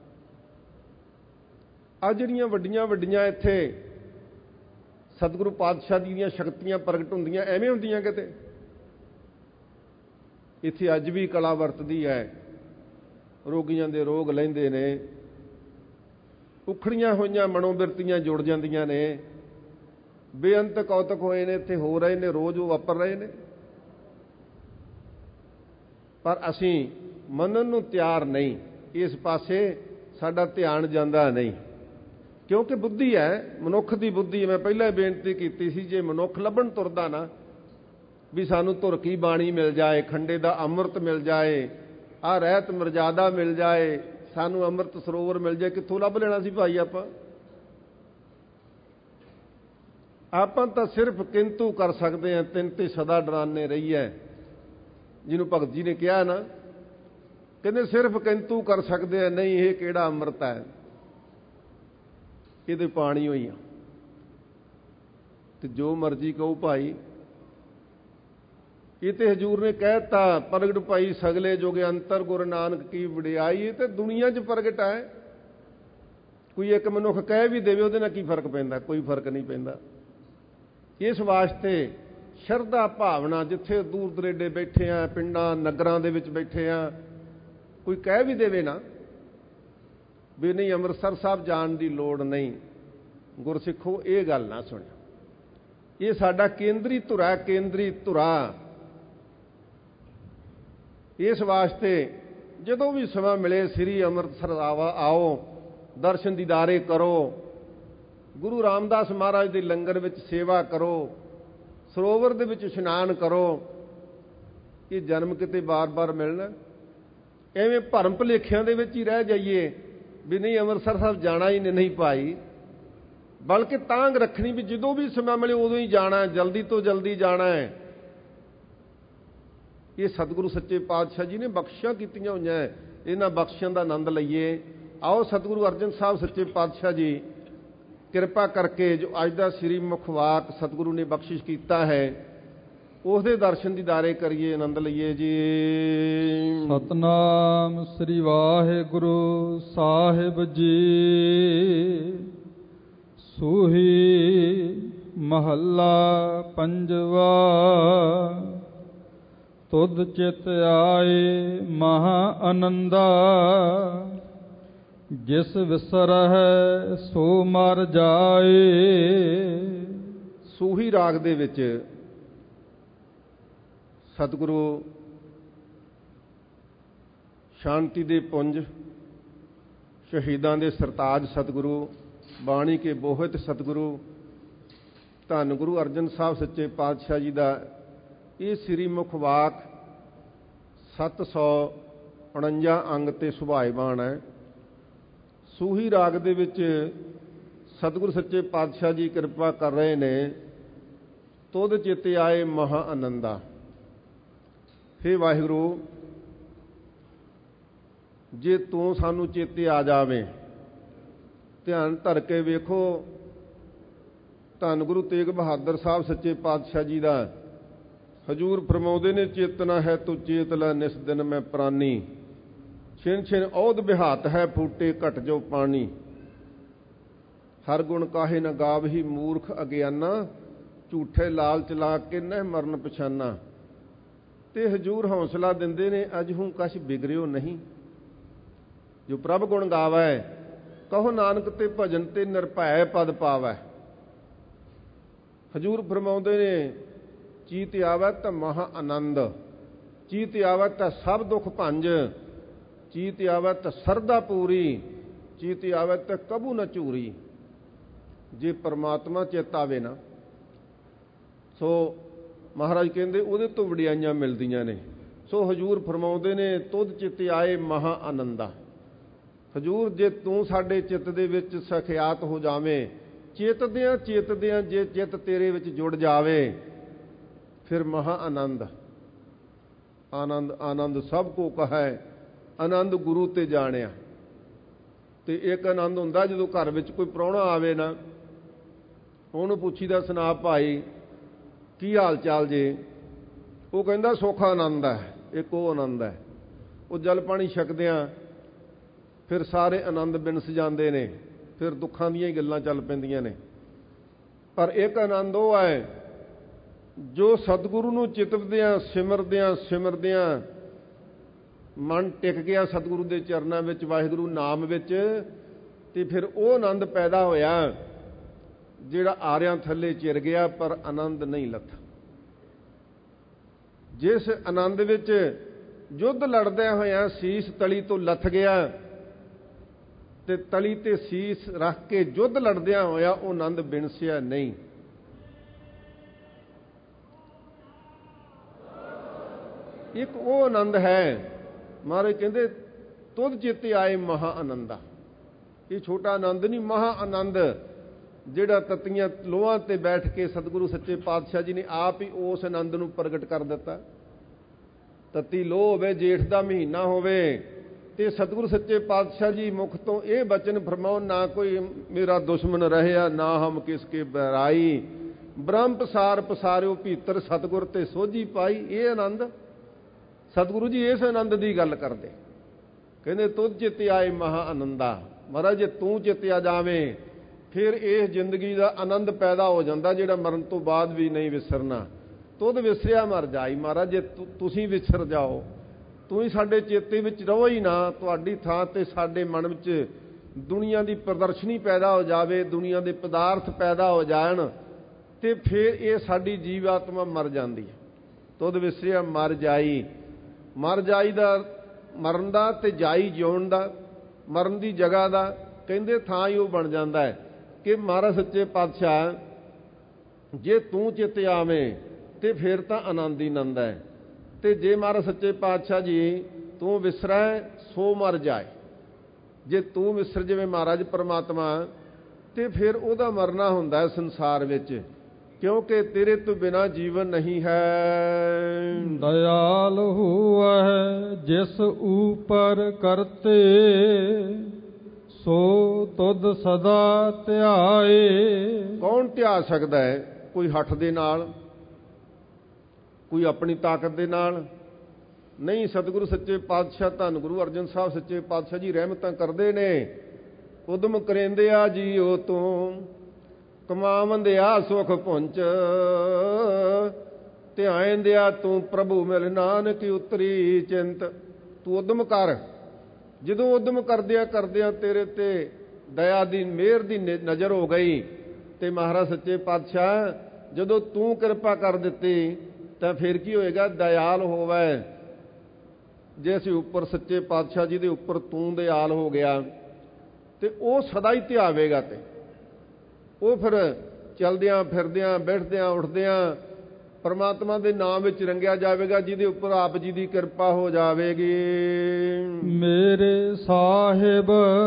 ਆ ਜਿਹੜੀਆਂ ਵੱਡੀਆਂ ਵੱਡੀਆਂ ਇੱਥੇ ਸਤਿਗੁਰੂ ਪਾਤਸ਼ਾਹ ਦੀਆਂ ਸ਼ਕਤੀਆਂ ਪ੍ਰਗਟ ਹੁੰਦੀਆਂ, ਐਵੇਂ ਹੁੰਦੀਆਂ ਕਿਤੇ? ਇੱਥੇ ਅੱਜ ਵੀ ਕਲਾ ਵਰਤਦੀ ਹੈ। ਰੋਗੀਆਂ ਦੇ ਰੋਗ ਲੈਂਦੇ ਨੇ, ਉਖੜੀਆਂ ਹੋਈਆਂ ਮਨੋਬਿਰਤੀਆਂ ਜੁੜ ਜਾਂਦੀਆਂ ਨੇ। ਬੇਅੰਤ ਕੌਤਕ ਹੋਏ ਨੇ, ਇੱਥੇ ਹੋ ਰਹੇ ਨੇ, ਰੋਜ਼ ਉਹ ਵਾਪਰ ਰਹੇ ਨੇ। ਪਰ ਅਸੀਂ ਮੰਨਣ ਨੂੰ ਤਿਆਰ ਨਹੀਂ, ਇਸ ਪਾਸੇ ਸਾਡਾ ਧਿਆਨ ਜਾਂਦਾ ਨਹੀਂ, ਕਿਉਂਕਿ ਬੁੱਧੀ ਹੈ, ਮਨੁੱਖ ਦੀ ਬੁੱਧੀ। ਮੈਂ ਪਹਿਲਾਂ ਹੀ ਬੇਨਤੀ ਕੀਤੀ ਸੀ, ਜੇ ਮਨੁੱਖ ਲੱਭਣ ਤੁਰਦਾ ਨਾ ਵੀ ਸਾਨੂੰ ਧੁਰ ਕੀ ਬਾਣੀ ਮਿਲ ਜਾਏ, ਖੰਡੇ ਦਾ ਅੰਮ੍ਰਿਤ ਮਿਲ ਜਾਏ, ਆਹ ਰਹਿਤ ਮਰਜ਼ਾਦਾ ਮਿਲ ਜਾਏ, ਸਾਨੂੰ ਅੰਮ੍ਰਿਤ ਸਰੋਵਰ ਮਿਲ ਜਾਏ, ਕਿੱਥੋਂ ਲੱਭ ਲੈਣਾ ਸੀ ਭਾਈ ਆਪਾਂ? ਆਪਾਂ ਤਾਂ ਸਿਰਫ ਕਿੰਤੂ ਕਰ ਸਕਦੇ ਹਾਂ, ਤਿੰਨ ਤੇ ਸਦਾ ਡਰਾਨੇ ਰਹੀ ਹੈ, ਜਿਹਨੂੰ ਭਗਤ ਜੀ ਨੇ ਕਿਹਾ ਨਾ, ਕਹਿੰਦੇ ਸਿਰਫ ਕਿੰਤੂ ਕਰ ਸਕਦੇ ਆ, ਨਹੀਂ ਇਹ ਕਿਹੜਾ ਅੰਮ੍ਰਿਤ ਹੈ, ਇਹਦੇ ਪਾਣੀ ਹੋਈ ਆ। ਤੇ ਜੋ ਮਰਜ਼ੀ ਕਹੋ ਭਾਈ, ਇਹ ਤੇ ਹਜ਼ੂਰ ਨੇ ਕਹਿਤਾ, ਪ੍ਰਗਟ ਭਾਈ ਸਗਲੇ ਜੋਗੇ ਅੰਤਰ ਗੁਰੂ ਨਾਨਕ ਕੀ ਵਡਿਆਈ। ਇਹ ਤੇ ਦੁਨੀਆ 'ਚ ਪ੍ਰਗਟ ਹੈ। ਕੋਈ ਇੱਕ ਮਨੁੱਖ ਕਹਿ ਵੀ ਦੇਵੇ, ਉਹਦੇ ਨਾਲ ਕੀ ਫਰਕ ਪੈਂਦਾ? ਕੋਈ ਫਰਕ ਨਹੀਂ ਪੈਂਦਾ। ਇਸ ਵਾਸਤੇ ਸ਼ਰਧਾ ਭਾਵਨਾ, ਜਿੱਥੇ ਦੂਰ ਦਰੇਡੇ ਬੈਠੇ ਆ, ਪਿੰਡਾਂ ਨਗਰਾਂ ਦੇ ਵਿੱਚ ਬੈਠੇ ਆ, ਕੋਈ ਕਹਿ ਵੀ ਦੇਵੇ ਨਾ ਵੀ ਨਹੀਂ ਅੰਮ੍ਰਿਤਸਰ ਸਾਹਿਬ ਜਾਣ ਦੀ ਲੋੜ ਨਹੀਂ, ਗੁਰਸਿੱਖੋ ਇਹ ਗੱਲ ਨਾ ਸੁਣਿਓ। ਇਹ ਸਾਡਾ ਕੇਂਦਰੀ ਧੁਰਾ, ਕੇਂਦਰੀ ਧੁਰਾ। ਇਸ ਵਾਸਤੇ ਜਦੋਂ ਵੀ ਸਮਾਂ ਮਿਲੇ ਸ੍ਰੀ ਅੰਮ੍ਰਿਤਸਰ ਆਓ, ਦਰਸ਼ਨ ਦੀਦਾਰੇ ਕਰੋ, ਗੁਰੂ ਰਾਮਦਾਸ ਮਹਾਰਾਜ ਦੇ ਲੰਗਰ ਵਿੱਚ ਸੇਵਾ ਕਰੋ, ਸਰੋਵਰ ਦੇ ਵਿੱਚ ਇਸ਼ਨਾਨ ਕਰੋ। ਇਹ ਜਨਮ ਕਿਤੇ ਬਾਰ-ਬਾਰ ਮਿਲਣਾ? ਐਵੇਂ ਭਰਮ ਭੁਲੇਖਿਆਂ ਦੇ ਵਿੱਚ ਹੀ ਰਹਿ ਜਾਈਏ ਵੀ ਨਹੀਂ ਅੰਮ੍ਰਿਤਸਰ ਸਾਹਿਬ ਜਾਣਾ ਹੀ ਨਹੀਂ ਭਾਈ, ਬਲਕਿ ਤਾਂਘ ਰੱਖਣੀ ਵੀ ਜਦੋਂ ਵੀ ਸਮਾਂ ਮਿਲੇ ਉਦੋਂ ਹੀ ਜਾਣਾ, ਜਲਦੀ ਤੋਂ ਜਲਦੀ ਜਾਣਾ ਹੈ। ਇਹ ਸਤਿਗੁਰੂ ਸੱਚੇ ਪਾਤਸ਼ਾਹ ਜੀ ਨੇ ਬਖਸ਼ਿਸ਼ਾਂ ਕੀਤੀਆਂ ਹੋਈਆਂ, ਇਹਨਾਂ ਬਖਸ਼ਿਸ਼ਾਂ ਦਾ ਆਨੰਦ ਲਈਏ। ਆਓ ਸਤਿਗੁਰੂ ਅਰਜਨ ਸਾਹਿਬ ਸੱਚੇ ਪਾਤਸ਼ਾਹ ਜੀ ਕਿਰਪਾ ਕਰਕੇ ਜੋ ਅੱਜ ਦਾ ਸ੍ਰੀ ਮੁਖ ਵਾਕ ਸਤਿਗੁਰੂ ਨੇ ਬਖਸ਼ਿਸ਼ ਕੀਤਾ ਹੈ, ਉਸ ਦੇ ਦਰਸ਼ਨ ਦੀਦਾਰੇ ਕਰੀਏ, ਆਨੰਦ ਲਈਏ ਜੀ। ਸਤਨਾਮ ਸ੍ਰੀ ਵਾਹਿਗੁਰੂ ਸਾਹਿਬ ਜੀ। ਸੂਹੀ ਮਹੱਲਾ ਪੰਜਵਾ। ਤੁਧ ਚਿਤ ਆਏ ਮਹਾ ਆਨੰਦਾ, ਜਿਸ ਵਿਸਰਹਿ ਸੋ ਮਰ ਜਾਏ। ਸੂਹੀ ਰਾਗ ਦੇ ਵਿੱਚ ਸਤਿਗੁਰੂ ਸ਼ਾਂਤੀ ਦੇ ਪੁੰਜ, ਸ਼ਹੀਦਾਂ ਦੇ ਸਰਤਾਜ ਸਤਿਗੁਰੂ, ਬਾਣੀ ਕੇ ਬੋਹਿਤ ਸਤਿਗੁਰੂ ਧੰਨ ਗੁਰੂ ਅਰਜਨ ਸਾਹਿਬ ਸੱਚੇ ਪਾਤਸ਼ਾਹ ਜੀ ਦਾ ਇਹ ਸ੍ਰੀ ਮੁਖ ਵਾਕ 749 ਅੰਗ ਤੇ ਸੁਭਾਏਵਾਨ ਹੈ। ਸੂਹੀ ਰਾਗ ਦੇ ਵਿੱਚ ਸਤਿਗੁਰੂ ਸੱਚੇ ਪਾਤਸ਼ਾਹ ਜੀ ਕਿਰਪਾ ਕਰ ਰਹੇ ਨੇ। ਤੁਧ ਚਿਤੇ ਆਏ ਮਹਾ ਆਨੰਦਾ। ਹੇ ਵਾਹਿਗੁਰੂ, ਜੇ ਤੂੰ ਸਾਨੂੰ ਚੇਤੇ ਆ ਜਾਵੇਂ, ਧਿਆਨ ਧਰ ਕੇ ਵੇਖੋ ਧੰਨ ਗੁਰੂ ਤੇਗ ਬਹਾਦਰ ਸਾਹਿਬ ਸੱਚੇ ਪਾਤਸ਼ਾਹ ਜੀ ਦਾ ਹਜ਼ੂਰ ਫਰਮਾਉਂਦੇ ਨੇ, ਚੇਤਨਾ ਹੈ ਤੂੰ ਚੇਤ ਲੈ ਨਿਸ ਦਿਨ ਮੈਂ ਪ੍ਰਾਨੀ, ਛਿਨ ਛਿਨ ਔਧ ਬਿਹਾਤ ਹੈ, ਫੂਟੇ ਘਟ ਜੋ ਪਾਣੀ। ਹਰ ਗੁਣ ਕਾਹੇ ਨ ਗਾਵਹੀ, ਮੂਰਖ ਅਗਿਆਨਾ। ਝੂਠੇ ਲਾਲਚ ਲਾ ਕੇ ਨਹਿ ਮਰਨ ਪਛਾਨਾ। ਤੇ ਹਜੂਰ ਹੌਸਲਾ ਦਿੰਦੇ ਨੇ, ਅਜਹੂ ਕਛ ਬਿਗੜਿਓ ਨਹੀਂ। ਜੋ ਪ੍ਰਭ ਗੁਣ ਗਾਵੈ, ਕਹੋ ਨਾਨਕ ਤੇ ਭਜਨ ਤੇ ਨਿਰਭੈ ਪਦ ਪਾਵੈ। ਹਜੂਰ ਫਰਮਾਉਂਦੇ ਨੇ, ਚੀਤ ਆਵੈ ਤਾਂ ਮਹਾ ਆਨੰਦ, ਚੀਤ ਆਵੈ ਤਾਂ ਸਭ ਦੁੱਖ ਭੰਜ, ਚੀਤ ਆਵੈ ਤਾਂ ਸਰਦਾ ਪੂਰੀ, ਚੀਤ ਆਵੈ ਤਾਂ ਕਬੂ ਨਾ ਝੂਰੀ। ਜੇ ਪਰਮਾਤਮਾ ਚਿੱਤ ਆਵੇ ਨਾ, ਸੋ ਮਹਾਰਾਜ ਕਹਿੰਦੇ ਉਹਦੇ ਤੋਂ ਵਡਿਆਈਆਂ ਮਿਲਦੀਆਂ ਨੇ। ਸੋ ਹਜੂਰ ਫਰਮਾਉਂਦੇ ਨੇ, ਤੁਧ ਚਿੱਤ ਆਏ ਮਹਾ ਆਨੰਦਾ। ਹਜੂਰ ਜੇ ਤੂੰ ਸਾਡੇ ਚਿੱਤ ਦੇ ਵਿੱਚ ਸਖਿਆਤ ਹੋ ਜਾਵੇਂ, ਚੇਤਦਿਆਂ ਜੇ ਚਿੱਤ ਤੇਰੇ ਵਿੱਚ ਜੁੜ ਜਾਵੇ, ਫਿਰ ਮਹਾ ਆਨੰਦ। ਆਨੰਦ ਆਨੰਦ ਸਭ ਕੋ ਕਹੈ, ਆਨੰਦ ਗੁਰੂ ਤੇ ਜਾਣਿਆ। ਤੇ ਇੱਕ ਆਨੰਦ ਹੁੰਦਾ ਜਦੋਂ ਘਰ ਵਿੱਚ ਕੋਈ ਪ੍ਰਾਹੁਣਾ ਆਵੇ ਨਾ, ਉਹਨੂੰ ਪੁੱਛੀਦਾ, ਸੁਣਾ ਭਾਈ ਕੀ ਹਾਲ ਚਾਲ ਜੇ? ਉਹ ਕਹਿੰਦਾ ਸੁੱਖ ਆਨੰਦ ਹੈ। ਇੱਕ ਉਹ ਆਨੰਦ ਹੈ। ਉਹ ਜਲ ਪਾਣੀ ਛਕਦਿਆਂ ਫਿਰ ਸਾਰੇ ਆਨੰਦ ਬਿਨਸ ਜਾਂਦੇ ਨੇ, ਫਿਰ ਦੁੱਖਾਂ ਦੀਆਂ ਹੀ ਗੱਲਾਂ ਚੱਲ ਪੈਂਦੀਆਂ ਨੇ। ਪਰ ਇੱਕ ਆਨੰਦ ਉਹ ਹੈ ਜੋ ਸਤਿਗੁਰੂ ਨੂੰ ਚਿਤਵਦਿਆਂ ਸਿਮਰਦਿਆਂ ਮਨ ਟਿਕ ਗਿਆ ਸਤਿਗੁਰੂ ਦੇ ਚਰਨਾਂ ਵਿੱਚ, ਵਾਹਿਗੁਰੂ ਨਾਮ ਵਿੱਚ, ਤੇ ਫਿਰ ਉਹ ਆਨੰਦ ਪੈਦਾ ਹੋਇਆ ਜਿਹੜਾ ਆਰਿਆਂ ਥੱਲੇ ਚਿਰ ਗਿਆ, ਪਰ ਆਨੰਦ ਨਹੀਂ ਲੱਥਾ। ਜਿਸ ਆਨੰਦ ਵਿੱਚ ਯੁੱਧ ਲੜਦਿਆਂ ਹੋਇਆਂ ਸੀਸ ਤਲੀ ਤੋਂ ਲੱਥ ਗਿਆ, ਤੇ ਤਲੀ ਤੇ ਸੀਸ ਰੱਖ ਕੇ ਯੁੱਧ ਲੜਦਿਆਂ ਹੋਇਆ ਉਹ ਆਨੰਦ ਬਿਨਸਿਆ ਨਹੀਂ। ਇੱਕ ਉਹ ਆਨੰਦ ਹੈ, ਮਹਾਰਾਜ ਕਹਿੰਦੇ ਤੁਧ ਚਿੱਤ ਆਏ ਮਹਾ ਆਨੰਦਾ। ਇਹ ਛੋਟਾ ਆਨੰਦ ਨਹੀਂ, ਮਹਾ ਆਨੰਦ, ਜਿਹੜਾ ਤਤੀਆਂ ਲੋਹਾਂ ਤੇ ਬੈਠ ਕੇ ਸਤਿਗੁਰੂ ਸੱਚੇ ਪਾਤਸ਼ਾਹ ਜੀ ਨੇ ਆਪ ਹੀ ਉਸ ਆਨੰਦ ਨੂੰ ਪ੍ਰਗਟ ਕਰ ਦਿੱਤਾ। ਤਤੀ ਲੋਹ ਹੋਵੇ, ਜੇਠ ਦਾ ਮਹੀਨਾ ਹੋਵੇ, ਤੇ ਸਤਿਗੁਰੂ ਸੱਚੇ ਪਾਤਸ਼ਾਹ ਜੀ ਮੁਖ ਤੋਂ ਇਹ ਬਚਨ ਫਰਮਾਉਣ, ਨਾ ਕੋਈ ਮੇਰਾ ਦੁਸ਼ਮਣ ਰਹਿਆ, ਨਾ ਹਮ ਕਿਸ ਕੇ ਬਰਾਈ, ਬ੍ਰਹਮ ਪਸਾਰ ਪਸਾਰਿਓ ਭੀਤਰ, ਸਤਿਗੁਰ ਤੇ ਸੋਝੀ ਪਾਈ। ਇਹ ਆਨੰਦ ਸਤਿਗੁਰੂ ਜੀ ਇਸ ਆਨੰਦ ਦੀ ਗੱਲ ਕਰਦੇ। ਕਹਿੰਦੇ ਤੁਧ ਚਿੱਤ ਆਏ ਮਹਾ ਆਨੰਦਾ। ਮਹਾਰਾਜ ਜੇ ਤੂੰ ਚਿੱਤ ਆ ਜਾਵੇਂ, ਫਿਰ ਇਸ ਜ਼ਿੰਦਗੀ ਦਾ ਆਨੰਦ ਪੈਦਾ ਹੋ ਜਾਂਦਾ ਜਿਹੜਾ ਮਰਨ ਤੋਂ ਬਾਅਦ ਵੀ ਨਹੀਂ ਵਿਸਰਨਾ। ਤੁਧ ਵਿਸਰਿਆ ਮਰ ਜਾਈ। ਮਹਾਰਾਜ ਜੇ ਤੁਸੀਂ ਵਿਸਰ ਜਾਓ, ਤੂੰ ਹੀ ਸਾਡੇ ਚੇਤੇ ਵਿੱਚ ਰਹੋ ਹੀ ਨਾ, ਤੁਹਾਡੀ ਥਾਂ ਤੇ ਸਾਡੇ ਮਨ ਵਿੱਚ ਦੁਨੀਆ ਦੀ ਪ੍ਰਦਰਸ਼ਨੀ ਪੈਦਾ ਹੋ ਜਾਵੇ, ਦੁਨੀਆ ਦੇ ਪਦਾਰਥ ਪੈਦਾ ਹੋ ਜਾਣ, ਤੇ ਫਿਰ ਇਹ ਸਾਡੀ ਜੀਵ ਆਤਮਾ ਮਰ ਜਾਂਦੀ ਹੈ। ਤੁਧ ਵਿਸਰਿਆ ਮਰ ਜਾਈ। ਮਰ ਜਾਈ ਦਾ ਮਰਨ ਦਾ, ਤੇ ਜਾਈ ਜਿਉਣ ਦਾ, ਮਰਨ ਦੀ ਜਗ੍ਹਾ ਦਾ ਕਹਿੰਦੇ ਥਾਂ ਹੀ ਉਹ ਬਣ ਜਾਂਦਾ ਹੈ ਕਿ ਮਹਾਰਾਜ ਸੱਚੇ ਪਾਤਸ਼ਾਹ ਜੇ ਤੂੰ ਚਿੱਤ ਆਵੇਂ ਤੇ ਫਿਰ ਤਾਂ ਆਨੰਦ ਹੀ ਆਨੰਦ ਹੈ। ਤੇ ਜੇ ਮਹਾਰਾਜ ਸੱਚੇ ਪਾਤਸ਼ਾਹ ਜੀ ਤੂੰ ਵਿਸਰੈ ਸੋ ਮਰ ਜਾਏ, ਜੇ ਤੂੰ ਵਿਸਰ ਜਿਵੇਂ ਮਹਾਰਾਜ ਪਰਮਾਤਮਾ, ਤੇ ਫਿਰ ਉਹਦਾ ਮਰਨਾ ਹੁੰਦਾ ਸੰਸਾਰ ਵਿੱਚ, ਕਿਉਂਕਿ ਤੇਰੇ ਤੋਂ ਬਿਨਾ ਜੀਵਨ ਨਹੀਂ ਹੈ। ਦਇਆਲ ਹੂਐ ਜਿਸ ਊਪਰ ਕਰਤੇ, ਸੋ ਤੁਧ ਸਦਾ ਧਿਆਏ। ਕੌਣ ਧਿਆ ਸਕਦਾ ਹੈ? ਕੋਈ ਹੱਠ ਦੇ ਨਾਲ, ਕੋਈ ਆਪਣੀ ਤਾਕਤ ਦੇ ਨਾਲ ਨਹੀਂ। ਸਤਿਗੁਰੂ ਸੱਚੇ ਪਾਤਸ਼ਾਹ ਧੰਨ ਗੁਰੂ ਅਰਜਨ ਸਾਹਿਬ ਸੱਚੇ ਪਾਤਸ਼ਾਹ ਜੀ ਰਹਿਮਤਾਂ ਕਰਦੇ ਨੇ। ਉਦਮ ਕਰੇਂਦੇ ਆ ਜੀਓ ਤੂੰ, ਕਮਾਵੰਦਿਆ ਸੁਖ ਪੁੰਚ, ਧਿਆਇਂਦਿਆ ਤੂੰ ਪ੍ਰਭੂ ਮਿਲ ਨਾਨਕ ਉਤਰੀ ਚਿੰਤ। ਤੂੰ ਉਦਮ ਕਰ। ਜਦੋਂ ਉਦਮ ਕਰਦਿਆਂ ਤੇਰੇ ਤੇ ਦਇਆ ਦੀ ਮਿਹਰ ਦੀ ਨਜ਼ਰ ਹੋ ਗਈ, ਤੇ ਮਹਾਰਾਜ ਸੱਚੇ ਪਾਤਸ਼ਾਹ ਜਦੋਂ ਤੂੰ ਕਿਰਪਾ ਕਰ ਦਿੱਤੀ, ਤਾਂ ਫਿਰ ਕੀ ਹੋਏਗਾ? ਦਇਆਲ ਹੋਵੇ। ਜੇ ਅਸੀਂ ਉੱਪਰ ਸੱਚੇ ਪਾਤਸ਼ਾਹ ਜੀ ਦੇ ਉੱਪਰ ਤੂੰ ਦਇਆਲ ਹੋ ਗਿਆ, ਤੇ ਉਹ ਸਦਾ ਹੀ ਧਿਆਵੇਗਾ। ਤੇ ਉਹ ਫਿਰ ਚਲਦਿਆਂ ਫਿਰਦਿਆਂ ਬੈਠਦਿਆਂ ਉੱਠਦਿਆਂ ਪਰਮਾਤਮਾ ਦੇ ਨਾਮ ਵਿੱਚ ਰੰਗਿਆ ਜਾਵੇਗਾ, ਜਿਹਦੇ ਉੱਪਰ ਆਪ ਜੀ ਦੀ ਕਿਰਪਾ ਹੋ ਜਾਵੇਗੀ। ਮੇਰੇ ਸਾਹਿਬ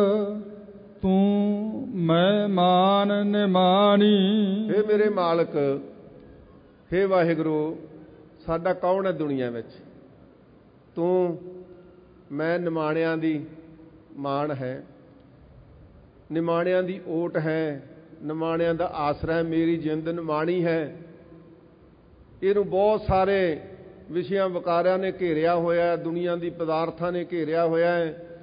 ਤੂੰ ਮਹਿਮਾਨ ਨਿਮਾਣੀ। ਹੇ ਮੇਰੇ ਮਾਲਕ, ਹੇ ਵਾਹਿਗੁਰੂ, ਸਾਡਾ ਕੌਣ ਹੈ ਦੁਨੀਆ ਵਿੱਚ? ਤੂੰ ਮੈਂ ਨਿਮਾਣਿਆਂ ਦੀ ਮਾਣ ਹੈ, ਨਿਮਾਣਿਆਂ ਦੀ ਓਟ ਹੈ, ਨਿਮਾਣਿਆਂ ਦਾ ਆਸਰਾ ਹੈ। ਮੇਰੀ ਜਿੰਦ ਨਿਮਾਣੀ ਹੈ। ਇਹਨੂੰ ਬਹੁਤ ਸਾਰੇ ਵਿਸ਼ਿਆਂ ਵਕਾਰਿਆਂ ਨੇ ਘੇਰਿਆ ਹੋਇਆ, ਦੁਨੀਆ ਦੀ ਪਦਾਰਥਾਂ ਨੇ ਘੇਰਿਆ ਹੋਇਆ ਹੈ।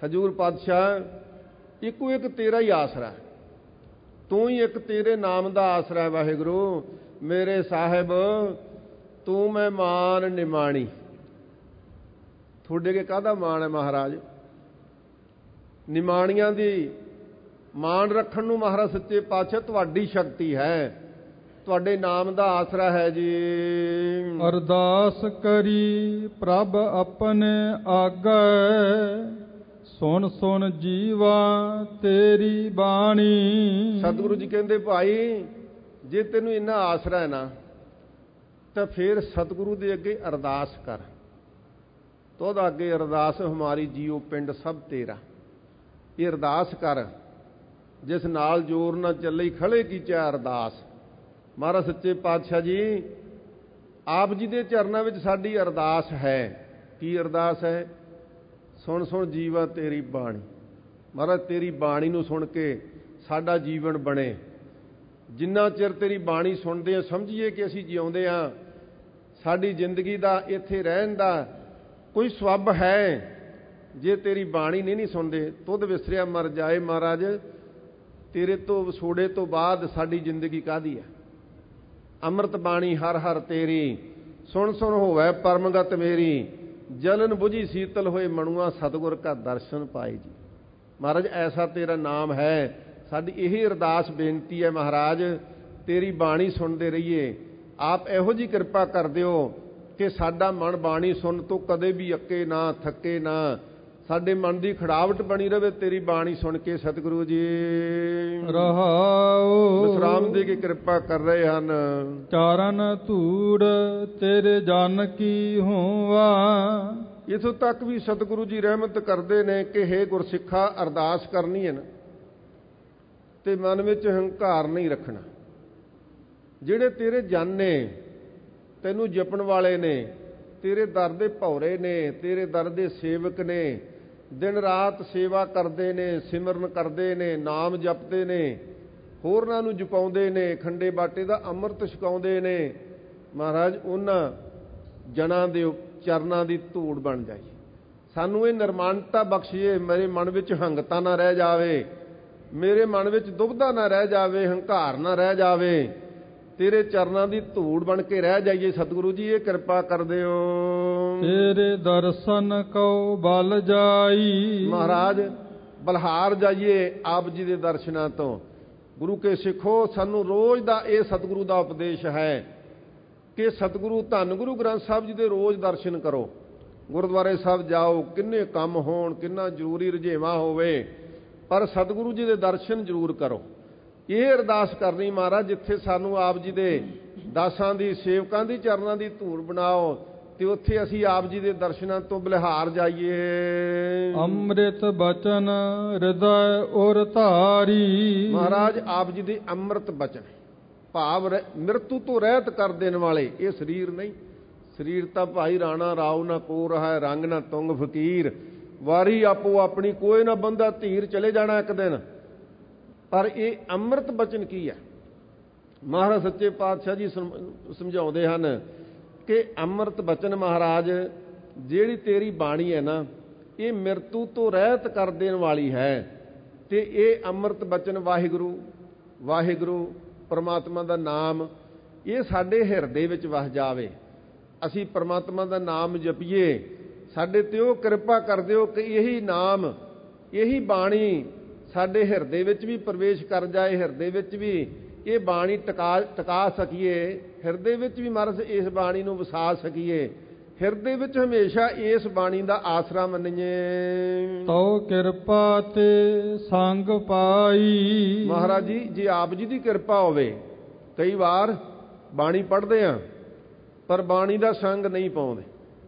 ਹਜੂਰ ਪਾਤਸ਼ਾਹ ਇੱਕੋ ਇੱਕ ਤੇਰਾ ਹੀ ਆਸਰਾ, ਤੂੰ ਹੀ ਇੱਕ ਤੇਰੇ ਨਾਮ ਦਾ ਆਸਰਾ ਹੈ ਵਾਹਿਗੁਰੂ। ਮੇਰੇ ਸਾਹਿਬ ਤੂੰ ਮੈਂ ਮਾਨ ਨਿਮਾਣੀ। ਤੁਹਾਡੇ ਅੱਗੇ ਕਾਹਦਾ ਮਾਣ ਹੈ ਮਹਾਰਾਜ? ਨਿਮਾਣੀਆਂ ਦੀ ਮਾਣ ਰੱਖਣ ਨੂੰ ਮਹਾਰਾਜ ਸੱਚੇ ਪਾਤਸ਼ਾਹ ਤੁਹਾਡੀ ਸ਼ਕਤੀ ਹੈ, ਤੁਹਾਡੇ ਨਾਮ ਦਾ ਆਸਰਾ ਹੈ ਜੀ। ਅਰਦਾਸ ਕਰੀ ਪ੍ਰਭ ਆਪਣੇ ਆਗੈ, ਸੁਣ ਸੁਣ ਜੀਵਾ ਤੇਰੀ ਬਾਣੀ। ਸਤਿਗੁਰੂ ਜੀ ਕਹਿੰਦੇ ਭਾਈ ਜੇ ਤੈਨੂੰ ਇੰਨਾ ਆਸਰਾ ਹੈ ਨਾ ਤਾਂ ਫਿਰ ਸਤਿਗੁਰੂ ਦੇ ਅੱਗੇ ਅਰਦਾਸ ਕਰ। ਤੋਦਾ ਅੱਗੇ ਅਰਦਾਸ ਹਮਾਰੀ ਜੀਓ ਪਿੰਡ ਸਭ ਤੇਰਾ। ਇਹ ਅਰਦਾਸ ਕਰ ਜਿਸ ਨਾਲ ਜੋਰ ਨਾ ਚੱਲੇ ਖੜੇ ਕੀਚਾ ਅਰਦਾਸ। ਮਹਾਰਾਜ ਸੱਚੇ ਪਾਤਸ਼ਾਹ ਜੀ ਆਪ ਜੀ ਦੇ ਚਰਨਾਂ ਵਿੱਚ ਸਾਡੀ ਅਰਦਾਸ ਹੈ। ਕੀ ਅਰਦਾਸ ਹੈ? ਸੁਣ ਸੁਣ ਜੀਵਾ ਤੇਰੀ ਬਾਣੀ। ਮਹਾਰਾਜ ਤੇਰੀ ਬਾਣੀ ਨੂੰ ਸੁਣ ਕੇ ਸਾਡਾ ਜੀਵਨ ਬਣੇ। ਜਿੰਨਾ ਚਿਰ ਤੇਰੀ ਬਾਣੀ ਸੁਣਦੇ ਹਾਂ ਸਮਝੀਏ ਕਿ ਅਸੀਂ ਜਿਉਂਦੇ ਹਾਂ। ਸਾਡੀ ਜ਼ਿੰਦਗੀ ਦਾ ਇੱਥੇ ਰਹਿਣ ਦਾ ਕੋਈ ਸਬੱਬ ਹੈ। ਜੇ ਤੇਰੀ ਬਾਣੀ ਨਹੀਂ ਸੁਣਦੇ ਤੁਧ ਵਿਸਰਿਆ ਮਰ ਜਾਏ। ਮਹਾਰਾਜ ਤੇਰੇ ਤੋਂ ਵਿਛੋੜੇ ਤੋਂ ਬਾਅਦ ਸਾਡੀ ਜ਼ਿੰਦਗੀ ਕਾਹਦੀ ਹੈ? ਅੰਮ੍ਰਿਤ ਬਾਣੀ ਹਰ ਹਰ ਤੇਰੀ, ਸੁਣ ਸੁਣ ਹੋਵੇ ਪਰਮਗਤ ਮੇਰੀ। ਜਲਨ ਬੁਝੀ ਸੀਤਲ ਹੋਏ ਮਣੂਆ, ਸਤਿਗੁਰ ਕਾ ਦਰਸ਼ਨ ਪਾਏ ਜੀ। ਮਹਾਰਾਜ ਐਸਾ ਤੇਰਾ ਨਾਮ ਹੈ। ਸਾਡੀ ਇਹ ਅਰਦਾਸ ਬੇਨਤੀ ਹੈ ਮਹਾਰਾਜ ਤੇਰੀ ਬਾਣੀ ਸੁਣਦੇ ਰਹੀਏ। ਆਪ ਇਹੋ ਜਿਹੀ ਕਿਰਪਾ ਕਰ ਦਿਓ ਕਿ ਸਾਡਾ ਮਨ ਬਾਣੀ ਸੁਣ ਤੋਂ ਕਦੇ ਵੀ ਅੱਕੇ ਨਾ, ਥੱਕੇ ਨਾ। ਸਾਡੇ ਮਨ ਦੀ ਖੜਾਵਟ ਬਣੀ ਰਹੇ ਤੇਰੀ ਬਾਣੀ ਸੁਣ ਕੇ। ਸਤਿਗੁਰੂ ਜੀ ਰਹਾਉ ਵਿਸਰਾਮ ਦੇ ਕੇ ਕਿਰਪਾ ਕਰ ਰਹੇ ਹਨ। ਚਾਰਨ ਧੂੜ ਤੇਰੇ ਜਨ ਕੀ ਹੋਵਾ। ਇਥੋਂ ਤੱਕ ਵੀ ਸਤਿਗੁਰੂ ਜੀ ਰਹਿਮਤ ਕਰਦੇ ਨੇ ਕਿ ਹੇ ਗੁਰਸਿੱਖਾ ਅਰਦਾਸ ਕਰਨੀ ਹੈ ਨਾ ਤੇ ਮਨ ਵਿੱਚ ਹੰਕਾਰ ਨਹੀਂ ਰੱਖਣਾ। ਜਿਹੜੇ ਤੇਰੇ ਜਨ ਨੇ, ਤੈਨੂੰ ਜਪਣ ਵਾਲੇ ਨੇ, ਤੇਰੇ ਦਰ ਦੇ ਭੌਰੇ ਨੇ, ਤੇਰੇ ਦਰ ਦੇ ਸੇਵਕ ਨੇ, ਦਿਨ ਰਾਤ ਸੇਵਾ ਕਰਦੇ ਨੇ, ਸਿਮਰਨ ਕਰਦੇ ਨੇ, ਨਾਮ ਜਪਦੇ ਨੇ, ਹੋਰਨਾਂ ਨੂੰ ਜਪਾਉਂਦੇ ਨੇ, ਖੰਡੇ ਬਾਟੇ ਦਾ ਅੰਮ੍ਰਿਤ ਛਕਾਉਂਦੇ ਨੇ। ਮਹਾਰਾਜ ਉਹਨਾਂ ਜਨਾਂ ਦੇ ਚਰਨਾਂ ਦੀ ਧੂੜ ਬਣ ਜਾਈਏ। ਸਾਨੂੰ ਇਹ ਨਿਰਮਾਨਤਾ ਬਖਸ਼ੀਏ। ਮੇਰੇ ਮਨ ਵਿੱਚ ਹੰਗਤਾ ਨਾ ਰਹਿ ਜਾਵੇ, ਮੇਰੇ ਮਨ ਵਿੱਚ ਦੁਬਧਾ ਨਾ ਰਹਿ ਜਾਵੇ, ਹੰਕਾਰ ਨਾ ਰਹਿ ਜਾਵੇ। ਤੇਰੇ ਚਰਨਾਂ ਦੀ ਧੂੜ ਬਣ ਕੇ ਰਹਿ ਜਾਈਏ। ਸਤਿਗੁਰੂ ਜੀ ਇਹ ਕਿਰਪਾ ਕਰ ਦਿਓ। ਤੇਰੇ ਦਰਸ਼ਨ ਕਉ ਬਲ ਜਾਈ। ਮਹਾਰਾਜ ਬਲਹਾਰ ਜਾਈਏ ਆਪ ਜੀ ਦੇ ਦਰਸ਼ਨਾਂ ਤੋਂ। ਗੁਰੂ ਕੇ ਸਿੱਖੋ ਸਾਨੂੰ ਰੋਜ਼ ਦਾ ਇਹ ਸਤਿਗੁਰੂ ਦਾ ਉਪਦੇਸ਼ ਹੈ ਕਿ ਸਤਿਗੁਰੂ ਧੰਨ ਗੁਰੂ ਗ੍ਰੰਥ ਸਾਹਿਬ ਜੀ ਦੇ ਰੋਜ਼ ਦਰਸ਼ਨ ਕਰੋ। ਗੁਰਦੁਆਰੇ ਸਾਹਿਬ ਜਾਓ, ਕਿੰਨੇ ਕੰਮ ਹੋਣ, ਕਿੰਨਾ ਜ਼ਰੂਰੀ ਰੁਝੇਵਾਂ ਹੋਵੇ, ਪਰ ਸਤਿਗੁਰੂ ਜੀ ਦੇ ਦਰਸ਼ਨ ਜ਼ਰੂਰ ਕਰੋ। ਇਹ ਅਰਦਾਸ ਕਰਨੀ ਮਹਾਰਾਜ ਜਿੱਥੇ ਸਾਨੂੰ ਆਪ ਜੀ ਦੇ ਦਾਸਾਂ ਦੀ, ਸੇਵਕਾਂ ਦੀ ਚਰਨਾਂ ਦੀ ਧੂੜ ਬਣਾਓ ਤੇ ਉੱਥੇ ਅਸੀਂ ਆਪ ਜੀ ਦੇ ਦਰਸ਼ਨਾਂ ਤੋਂ ਬਲਿਹਾਰ ਜਾਈਏ। ਅੰਮ੍ਰਿਤ ਬਚਨ ਹਿਰਦੈ ਔਰ ਧਾਰੀ। ਮਹਾਰਾਜ ਆਪ ਜੀ ਦੇ ਅੰਮ੍ਰਿਤ ਬਚਨ ਭਾਵ ਮਿਰਤੂ ਤੋਂ ਰਹਿਤ ਕਰ ਦੇਣ ਵਾਲੇ। ਇਹ ਸਰੀਰ ਨਹੀਂ, ਸਰੀਰ ਤਾਂ ਭਾਈ ਰਾਣਾ ਰਾਉ ਨਾ ਕੋ ਰਹਾ, ਰੰਗ ਨਾ ਤੁੰਗ ਫਕੀਰ। ਵਾਰੀ ਆਪੋ ਆਪਣੀ, ਕੋਈ ਨਾ ਬੰਦਾ ਧੀਰ ਚਲੇ ਜਾਣਾ ਇੱਕ ਦਿਨ। ਪਰ ਇਹ ਅੰਮ੍ਰਿਤ ਬਚਨ ਕੀ ਹੈ? ਮਹਾਰਾਜ ਸੱਚੇ ਪਾਤਸ਼ਾਹ ਜੀ ਸਮਝਾਉਂਦੇ ਹਨ ਕਿ ਅੰਮ੍ਰਿਤ ਬਚਨ ਮਹਾਰਾਜ ਜਿਹੜੀ ਤੇਰੀ ਬਾਣੀ ਹੈ ਨਾ ਇਹ ਮਿਰਤੂ ਤੋਂ ਰਹਿਤ ਕਰ ਦੇਣ ਵਾਲੀ ਹੈ। ਤੇ ਇਹ ਅੰਮ੍ਰਿਤ ਬਚਨ ਵਾਹਿਗੁਰੂ ਵਾਹਿਗੁਰੂ ਪਰਮਾਤਮਾ ਦਾ ਨਾਮ ਇਹ ਸਾਡੇ ਹਿਰਦੇ ਵਿੱਚ ਵਸ ਜਾਵੇ। ਅਸੀਂ ਪਰਮਾਤਮਾ ਦਾ ਨਾਮ ਜਪੀਏ। ਸਾਡੇ ਤੇ ਉਹ ਕਿਰਪਾ ਕਰ ਦਿਓ ਕਿ ਇਹੀ ਨਾਮ, ਇਹੀ ਬਾਣੀ ਸਾਡੇ ਹਿਰਦੇ ਵਿੱਚ ਵੀ ਪ੍ਰਵੇਸ਼ ਕਰ ਜਾਏ। ਹਿਰਦੇ ਵਿੱਚ ਵੀ ਇਹ ਬਾਣੀ ਟਿਕਾ ਸਕੀਏ। ਹਿਰਦੇ ਵਿੱਚ ਵੀ ਮਹਾਰਾਜ ਇਸ ਬਾਣੀ ਨੂੰ ਵਸਾ ਸਕੀਏ। ਹਿਰਦੇ ਵਿੱਚ ਹਮੇਸ਼ਾ ਇਸ ਬਾਣੀ ਦਾ ਆਸਰਾ ਮੰਨੀਏ। ਤਉ ਕਿਰਪਾ ਤੇ ਸੰਗ ਪਾਈ। ਮਹਾਰਾਜ ਜੀ ਜੇ ਆਪ ਜੀ ਦੀ ਕਿਰਪਾ ਹੋਵੇ, ਕਈ ਵਾਰ ਬਾਣੀ ਪੜ੍ਹਦੇ ਆ ਪਰ ਬਾਣੀ ਦਾ ਸੰਗ ਨਹੀਂ ਪਾਉਂਦੇ।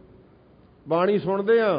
ਬਾਣੀ ਸੁਣਦੇ ਆ